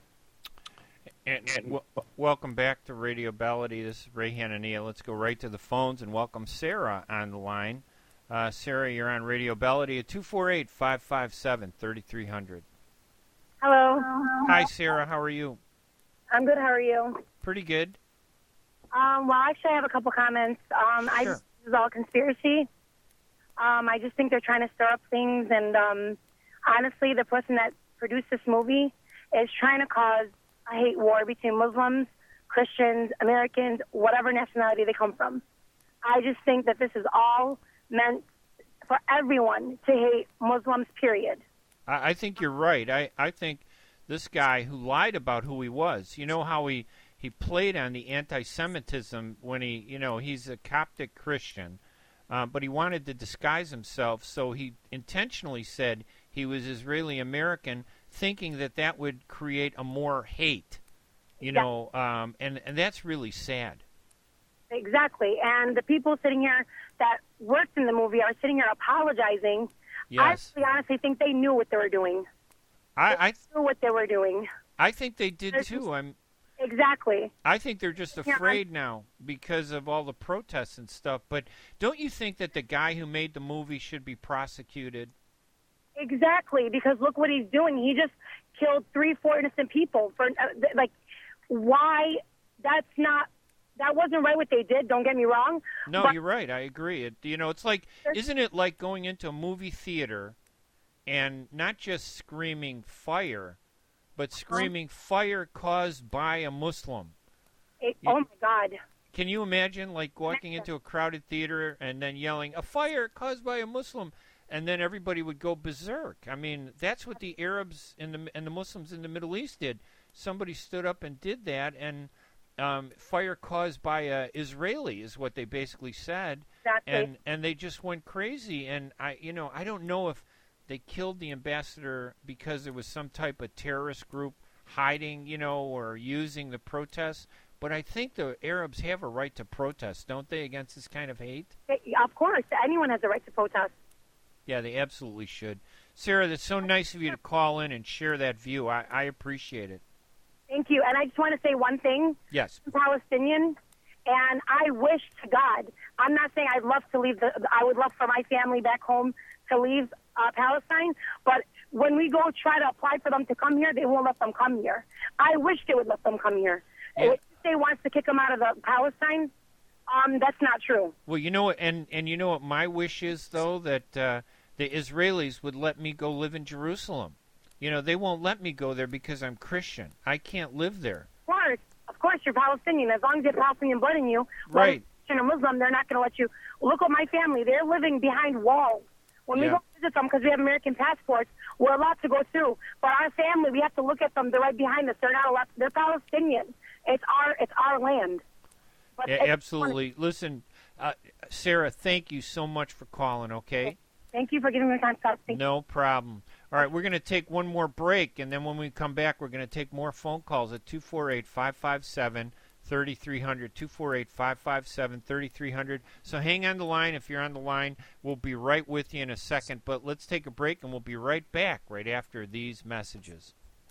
And, and w- welcome back to Radio Baladi. This is Ray Hanania. Let's go right to the phones and welcome Sarah on the line. Uh, Sarah, you're on Radio Baladi at two four eight, five five seven, three three zero zero. Hello. Hi, Sarah. How are you? I'm good. How are you? Pretty good. Um, well, actually, I have a couple comments. Um, I Sure. just, this is all conspiracy. Um, I just think they're trying to stir up things, and um, honestly, the person that produced this movie is trying to cause a hate war between Muslims, Christians, Americans, whatever nationality they come from. I just think that this is all meant for everyone to hate Muslims, period. I, I think you're right. I, I think this guy who lied about who he was, you know how he, he played on the anti-Semitism when he, you know, he's a Coptic Christian, uh, but he wanted to disguise himself, so he intentionally said he was Israeli-American, thinking that that would create a more hate, you Yeah. know, um, and, and that's really sad. Exactly. And the people sitting here that worked in the movie are sitting here apologizing. Yes. I really honestly think they knew what they were doing. I, I, They knew what they were doing. I think they did There's too. just- I'm, Exactly. I think they're just Yeah, I'm- afraid now because of all the protests and stuff. But don't you think that the guy who made the movie should be prosecuted? Exactly, because look what he's doing. He just killed three, four innocent people. For uh, th- like, why? That's not. That wasn't right what they did. Don't get me wrong. No, but you're right. I agree. It, you know, it's like, isn't it like going into a movie theater and not just screaming fire, but screaming fire caused by a Muslim? It, You- oh my God. Can you imagine, like, walking into a crowded theater and then yelling, a fire caused by a Muslim? And then everybody would go berserk. I mean, that's what the Arabs and the and the Muslims in the Middle East did. Somebody stood up and did that, and um, fire caused by a Israeli is what they basically said. Exactly. And and they just went crazy. And I, you know, I don't know if they killed the ambassador because there was some type of terrorist group hiding, you know, or using the protests. But I think the Arabs have a right to protest, don't they, against this kind of hate? Of course. Anyone has a right to protest. Yeah, they absolutely should. Sarah, that's so nice of you to call in and share that view. I, I appreciate it. Thank you. And I just want to say one thing. Yes. I'm Palestinian, and I wish to God, I'm not saying I'd love to leave, the, I would love for my family back home to leave uh, Palestine, but when we go try to apply for them to come here, they won't let them come here. I wish they would let them come here. Yeah. If they want to kick them out of the Palestine, um, that's not true. Well, you know what, and, and you know what my wish is, though, that uh, the Israelis would let me go live in Jerusalem. You know, they won't let me go there because I'm Christian. I can't live there. Of course, of course, you're Palestinian. As long as you have Palestinian blood in you, right? Christian or Muslim, they're not going to let you. Look at my family; they're living behind walls. When yeah. we go visit them, because we have American passports, we're allowed to go through. But our family, we have to look at them. They're right behind us. They're not allowed. They're Palestinian. It's our, it's our land. But yeah, absolutely. Listen, uh, Sarah, thank you so much for calling. Okay. Thank you for giving me time to talk. No problem. All right, we're going to take one more break, and then when we come back, we're going to take more phone calls at two four eight, five five seven, three three zero zero, two four eight, five five seven, three three zero zero. So hang on the line. If you're on the line, we'll be right with you in a second. But let's take a break, and we'll be right back right after these messages.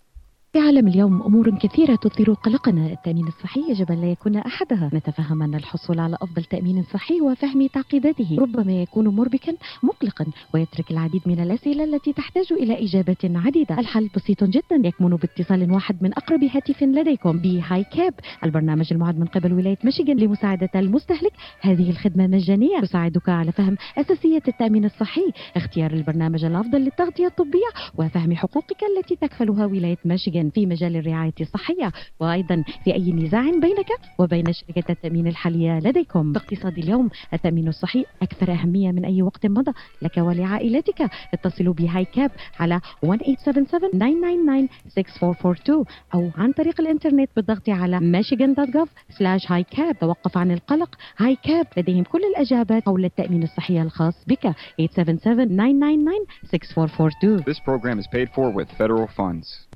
في عالم اليوم أمور كثيرة تثير قلقنا. التأمين الصحي يجب أن لا يكون أحدها. نتفهم أن الحصول على أفضل تأمين صحي وفهم تعقيداته ربما يكون مربكا مقلقا ويترك العديد من الأسئلة التي تحتاج إلى إجابة عديدة. الحل بسيط جدا، يكمن باتصال واحد من أقرب هاتف لديكم بهاي كاب، البرنامج المعد من قبل ولاية ميشيغان لمساعدة المستهلك. هذه الخدمة مجانية تساعدك على فهم أساسية التأمين الصحي، اختيار البرنامج الأفضل للتغطية الطبية وفهم حقوقك التي تكفلها ولاية ميشيغان في مجال الرعاية الصحية، وأيضا في أي نزاع بينك وبين شركة التأمين الحالية لديكم. باقتصاد اليوم التأمين الصحي أكثر أهمية من أي وقت مضى لك ولعائلتك. اتصلوا بهاي كاب على واحد ثمانية سبعة سبعة تسعة تسعة تسعة ستة أربعة أربعة اثنين أو عن طريق الإنترنت بالضغط على michigan دوت جوف سلاش هاي كاب. توقف عن القلق، هاي كاب لديهم كل الإجابات حول التأمين الصحي الخاص بك. ثمانية سبعة سبعة تسعة تسعة تسعة ستة أربعة أربعة اثنين. This program is paid for with federal funds.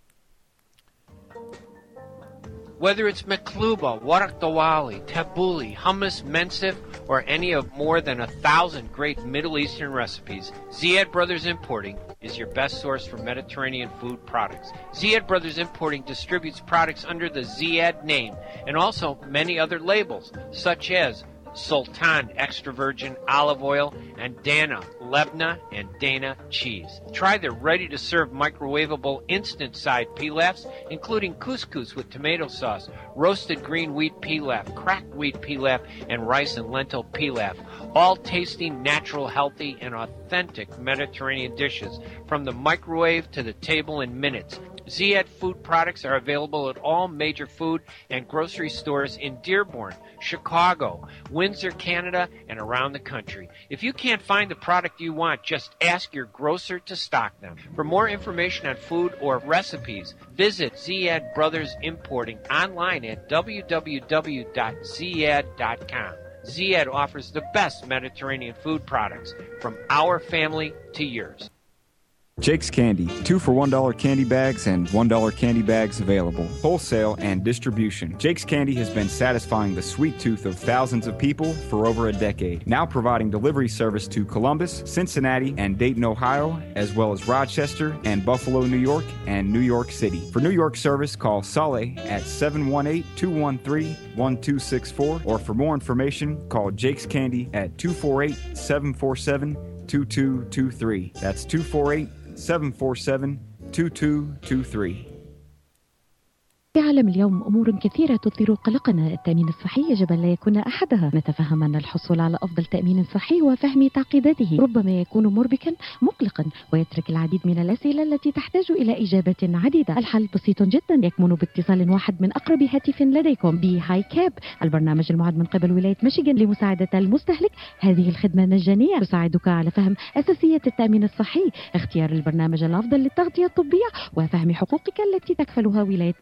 Whether it's Mekluba, Warak Dawali, Tabbouleh, hummus, mensif, or any of more than a thousand great Middle Eastern recipes, Ziyad Brothers Importing is your best source for Mediterranean food products. Ziyad Brothers Importing distributes products under the Ziyad name and also many other labels, such as Sultan extra virgin olive oil and Dana Lebna and Dana cheese. Try their ready-to-serve microwavable instant-side pilafs, including couscous with tomato sauce, roasted green wheat pilaf, cracked wheat pilaf, and rice and lentil pilaf. All tasting natural, healthy, and authentic Mediterranean dishes from the microwave to the table in minutes. Ziyad food products are available at all major food and grocery stores in Dearborn, Chicago, Windsor, Canada, and around the country. If you can't find the product you want, just ask your grocer to stock them. For more information on food or recipes, visit Ziyad Brothers Importing online at w w w dot ziyad dot com. Ziyad offers the best Mediterranean food products from our family to yours. Jake's Candy, two for one dollar candy bags and one dollar candy bags available. Wholesale and distribution. Jake's Candy has been satisfying the sweet tooth of thousands of people for over a decade. Now providing delivery service to Columbus, Cincinnati, and Dayton, Ohio, as well as Rochester and Buffalo, New York, and New York City. For New York service, call Saleh at seven one eight, two one three, one two six four, or for more information, call Jake's Candy at two four eight, seven four seven, two two two three. That's two four eight, seven four seven, two two two three. في عالم اليوم أمور كثيرة تثير قلقنا. التأمين الصحي يجب أن لا يكون أحدها. نتفهم أن الحصول على أفضل تأمين صحي وفهم تعقيداته ربما يكون مربكا مقلقا ويترك العديد من الأسئلة التي تحتاج إلى إجابة عديدة. الحل بسيط جدا، يكمن باتصال واحد من أقرب هاتف لديكم بهاي كاب، البرنامج المعد من قبل ولاية ميشيغان لمساعدة المستهلك. هذه الخدمة مجانية تساعدك على فهم أساسية التأمين الصحي، اختيار البرنامج الأفضل للتغطية الطبية وفهم حقوقك التي تكفلها ولاية ميشيغان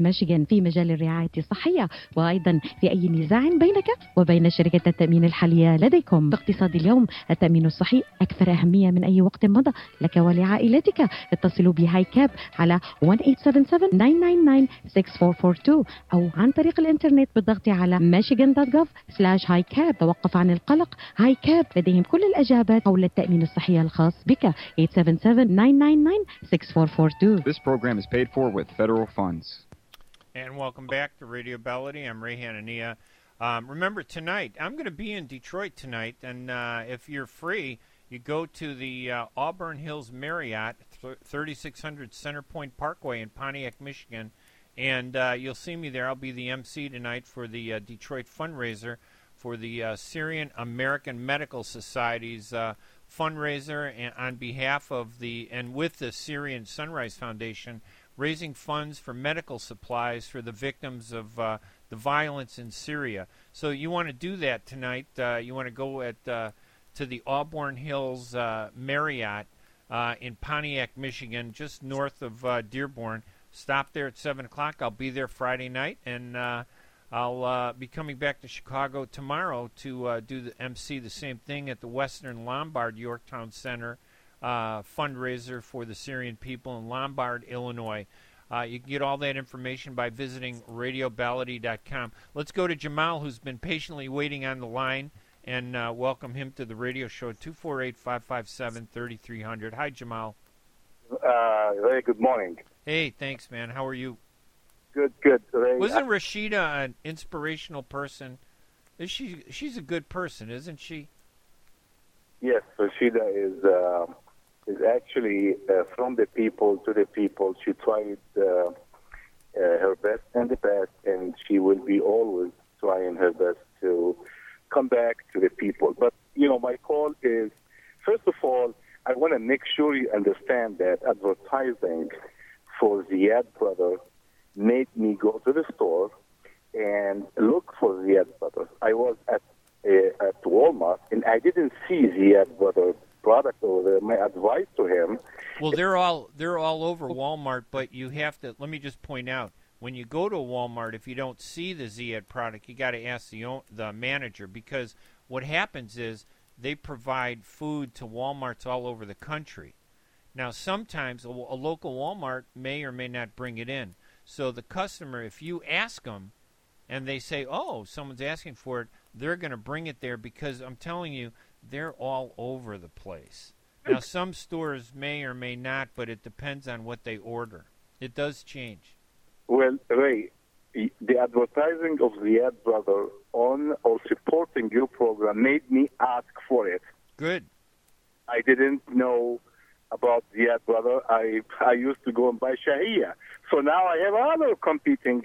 جدا في مجال الرعاية الصحية، وأيضا في أي نزاع بينك وبين شركة التأمين الحالية لديكم. في اقتصاد اليوم التأمين الصحي أكثر أهمية من أي وقت مضى لك ولعائلتك. اتصلوا بهاي كاب على one eight seven seven nine nine nine six four four two أو عن طريق الإنترنت بالضغط على michigan dot gov slash high cab. توقف عن القلق، هاي كاب لديهم كل الإجابات حول التأمين الصحي الخاص بك. eight seven seven nine nine nine six four four two. This program is paid for with federal funds. And welcome back to Radio Bellady. I'm Ray Hanania. Um, remember, tonight, I'm going to be in Detroit tonight, and uh, if you're free, you go to the uh, Auburn Hills Marriott, thirty-six hundred Centerpoint Parkway in Pontiac, Michigan, and uh, you'll see me there. I'll be the M C tonight for the uh, Detroit fundraiser for the uh, Syrian American Medical Society's uh, fundraiser, and on behalf of the, and with the Syrian Sunrise Foundation, raising funds for medical supplies for the victims of uh, the violence in Syria. So you want to do that tonight. Uh, you want to go at uh, to the Auburn Hills uh, Marriott uh, in Pontiac, Michigan, just north of uh, Dearborn. Stop there at seven o'clock. I'll be there Friday night, and uh, I'll uh, be coming back to Chicago tomorrow to uh, do the M C the same thing at the Western Lombard Yorktown Center uh, fundraiser for the Syrian people in Lombard, Illinois. Uh, you can get all that information by visiting radio ballady dot com. Let's go to Jamal, who's been patiently waiting on the line, and uh, welcome him to the radio show, two four eight, five five seven, three three zero zero. Hi, Jamal. Uh, very good morning. Hey, thanks, man. How are you? Good, good. Ray, Wasn't Rashida an inspirational person? Is she? She's a good person, isn't she? Yes, Rashida is uh, is actually uh, from the people to the people. She tried uh, uh, her best in the past, and she will be always trying her best to come back to the people. But, you know, my call is, first of all, I want to make sure you understand that advertising for Ziad Brothers made me go to the store and look for Ziad Brothers. I was at uh, at Walmart, and I didn't see Ziad Brothers product over there. My advice to him... Well, they're all they're all over Walmart, but you have to, let me just point out, when you go to a Walmart, if you don't see the Ziad product, you got to ask the own, the manager, because what happens is they provide food to Walmarts all over the country. Now, sometimes a, a local Walmart may or may not bring it in. So the customer, if you ask them and they say, oh, someone's asking for it, they're going to bring it there, because I'm telling you, they're all over the place. Now, some stores may or may not, but it depends on what they order. It does change. Well, Ray, the advertising of Ziad Brother on or supporting your program made me ask for it. Good. I didn't know about Ziad Brother. I I used to go and buy Shahia. So now I have other competing.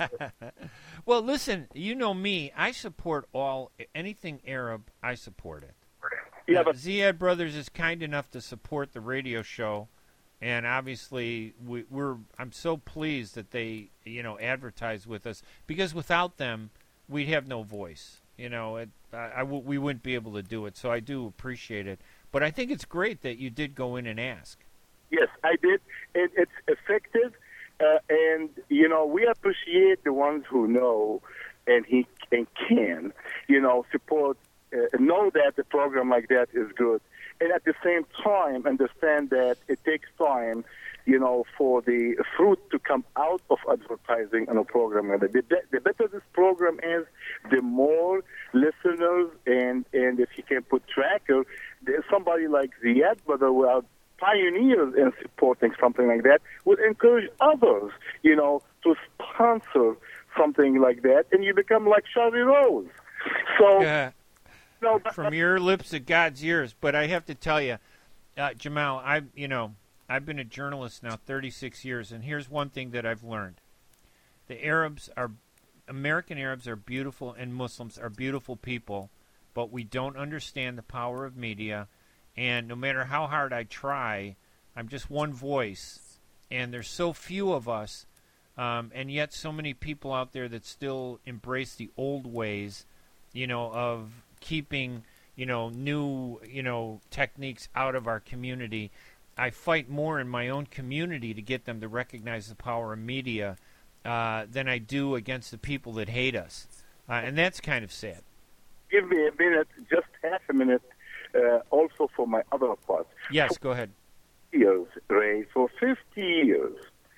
Well, listen, you know me. I support all, anything Arab, I support it. Yeah, uh, but Ziad Brothers is kind enough to support the radio show, and obviously we, we're. I'm so pleased that they, you know, advertise with us, because without them, we'd have no voice. You know, it, I, I w- we wouldn't be able to do it. So I do appreciate it. But I think it's great that you did go in and ask. Yes, I did. It, it's effective, uh, and you know, we appreciate the ones who know and he and can, you know, support. Uh, know that a program like that is good, and at the same time understand that it takes time, you know, for the fruit to come out of advertising on a program. And the, the better this program is, the more listeners, and, and if you can put tracker, there's somebody like Ziad, but who are pioneers in supporting something like that, would encourage others, you know, to sponsor something like that, and you become like Charlie Rose. So. Yeah. No, but, From your lips to God's ears. But I have to tell you, uh, Jamal, I you know I've been a journalist now thirty-six years, and here's one thing that I've learned: the Arabs are, American Arabs are beautiful, and Muslims are beautiful people, but we don't understand the power of media. And no matter how hard I try, I'm just one voice, and there's so few of us, um, and yet so many people out there that still embrace the old ways, you know, of keeping, you know, new, you know, techniques out of our community. I fight more in my own community to get them to recognize the power of media uh, than I do against the people that hate us. Uh, and that's kind of sad. Give me a minute, just half a minute, uh, also for my other part. Yes, go ahead. Years, Ray, for fifty years,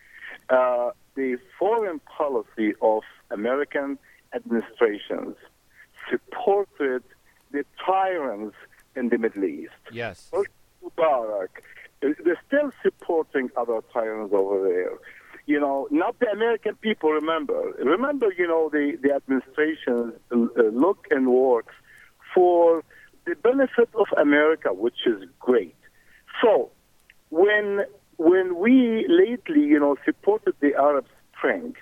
uh, the foreign policy of American administrations supported the tyrants in the Middle East. Yes. Mubarak, they're still supporting other tyrants over there. You know, not the American people, remember. Remember, you know, the, the administration uh, look and works for the benefit of America, which is great. So, when when we lately, you know, supported the Arab Spring,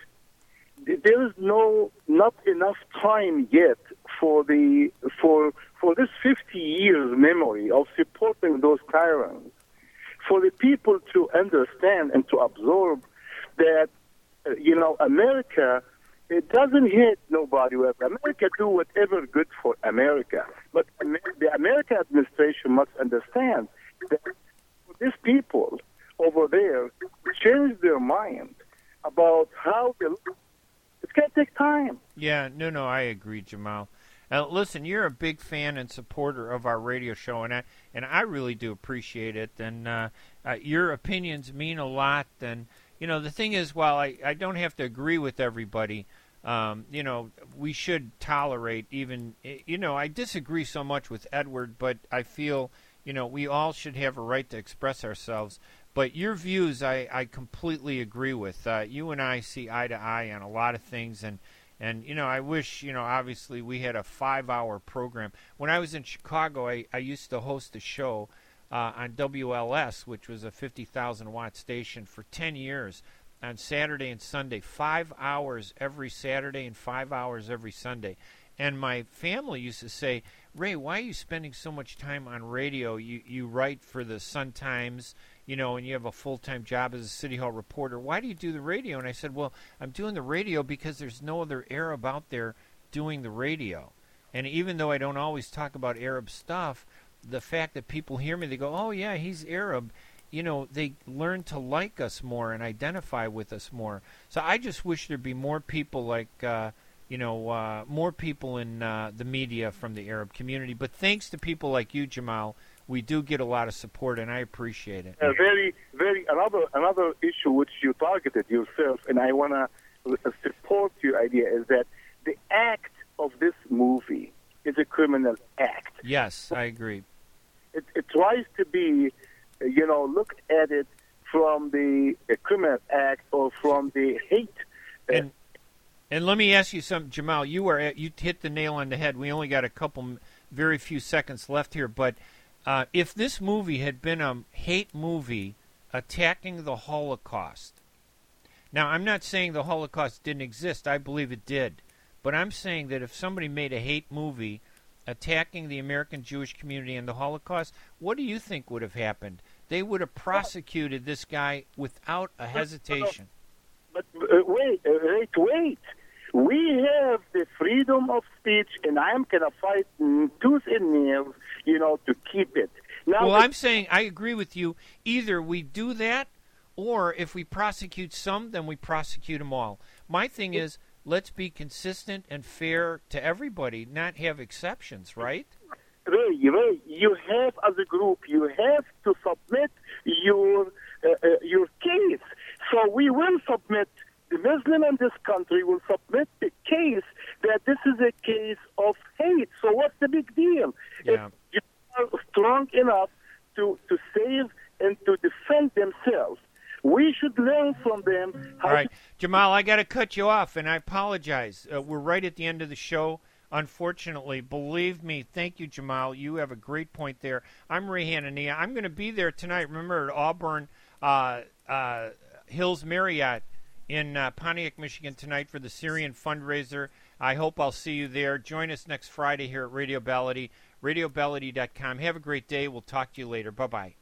there is no not enough time yet for the for for this fifty years memory of supporting those tyrants, for the people to understand and to absorb that, uh, you know, America, it doesn't hate nobody. America do whatever good for America. But Amer- the American administration must understand that these people over there change their mind about how they look. It's going to take time. Yeah, no, no, I agree, Jamal. Uh, listen, you're a big fan and supporter of our radio show, and I, and I really do appreciate it. And uh, uh, your opinions mean a lot. And, you know, the thing is, while I, I don't have to agree with everybody, um, you know, we should tolerate even, you know, I disagree so much with Edward, but I feel, you know, we all should have a right to express ourselves. But your views, I, I completely agree with. Uh, you and I see eye to eye on a lot of things, and, and you know, I wish, you know, obviously we had a five-hour program. When I was in Chicago, I, I used to host a show uh, on W L S, which was a fifty thousand watt station, for ten years on Saturday and Sunday, five hours every Saturday and five hours every Sunday. And my family used to say, Ray, why are you spending so much time on radio? You you write for the Sun-Times, you know, and you have a full-time job as a City Hall reporter. Why do you do the radio? And I said, well, I'm doing the radio because there's no other Arab out there doing the radio. And even though I don't always talk about Arab stuff, the fact that people hear me, they go, oh, yeah, he's Arab. You know, they learn to like us more and identify with us more. So I just wish there'd be more people like, uh, you know, uh, more people in uh, the media from the Arab community. But thanks to people like you, Jamal, we do get a lot of support, and I appreciate it. Uh, very, very, another another issue which you targeted yourself, and I want to support your idea, is that the act of this movie is a criminal act. Yes, I agree. It, it tries to be, you know, looked at it from the uh, criminal act or from the hate. Uh, and and let me ask you something, Jamal. You are at, you hit the nail on the head. We only got a couple, very few seconds left here, but uh, if this movie had been a hate movie attacking the Holocaust, now I'm not saying the Holocaust didn't exist. I believe it did, but I'm saying that if somebody made a hate movie attacking the American Jewish community and the Holocaust, what do you think would have happened? They would have prosecuted this guy without a hesitation. But uh, wait, uh, wait, wait. We have the freedom of speech, and I'm going to fight tooth and nails, you know, to keep it. Now, well, I'm saying I agree with you. Either we do that, or if we prosecute some, then we prosecute them all. My thing is, let's be consistent and fair to everybody, not have exceptions, right? Ray, Ray, you have, as a group, you have to submit your uh, uh, your case. So we will submit, the Muslim in this country will submit the case that this is a case of hate. So what's the big deal? Yeah. If you are strong enough to, to save and to defend themselves, we should learn from them. How All right, to- Jamal, I got to cut you off, and I apologize. Uh, we're right at the end of the show. Unfortunately, believe me, thank you, Jamal. You have a great point there. I'm Ray Hanania. I'm going to be there tonight, remember, at Auburn uh, uh, Hills Marriott in uh, Pontiac, Michigan tonight for the Syrian fundraiser. I hope I'll see you there. Join us next Friday here at Radio Ballady, radio ballady dot com. Have a great day. We'll talk to you later. Bye-bye.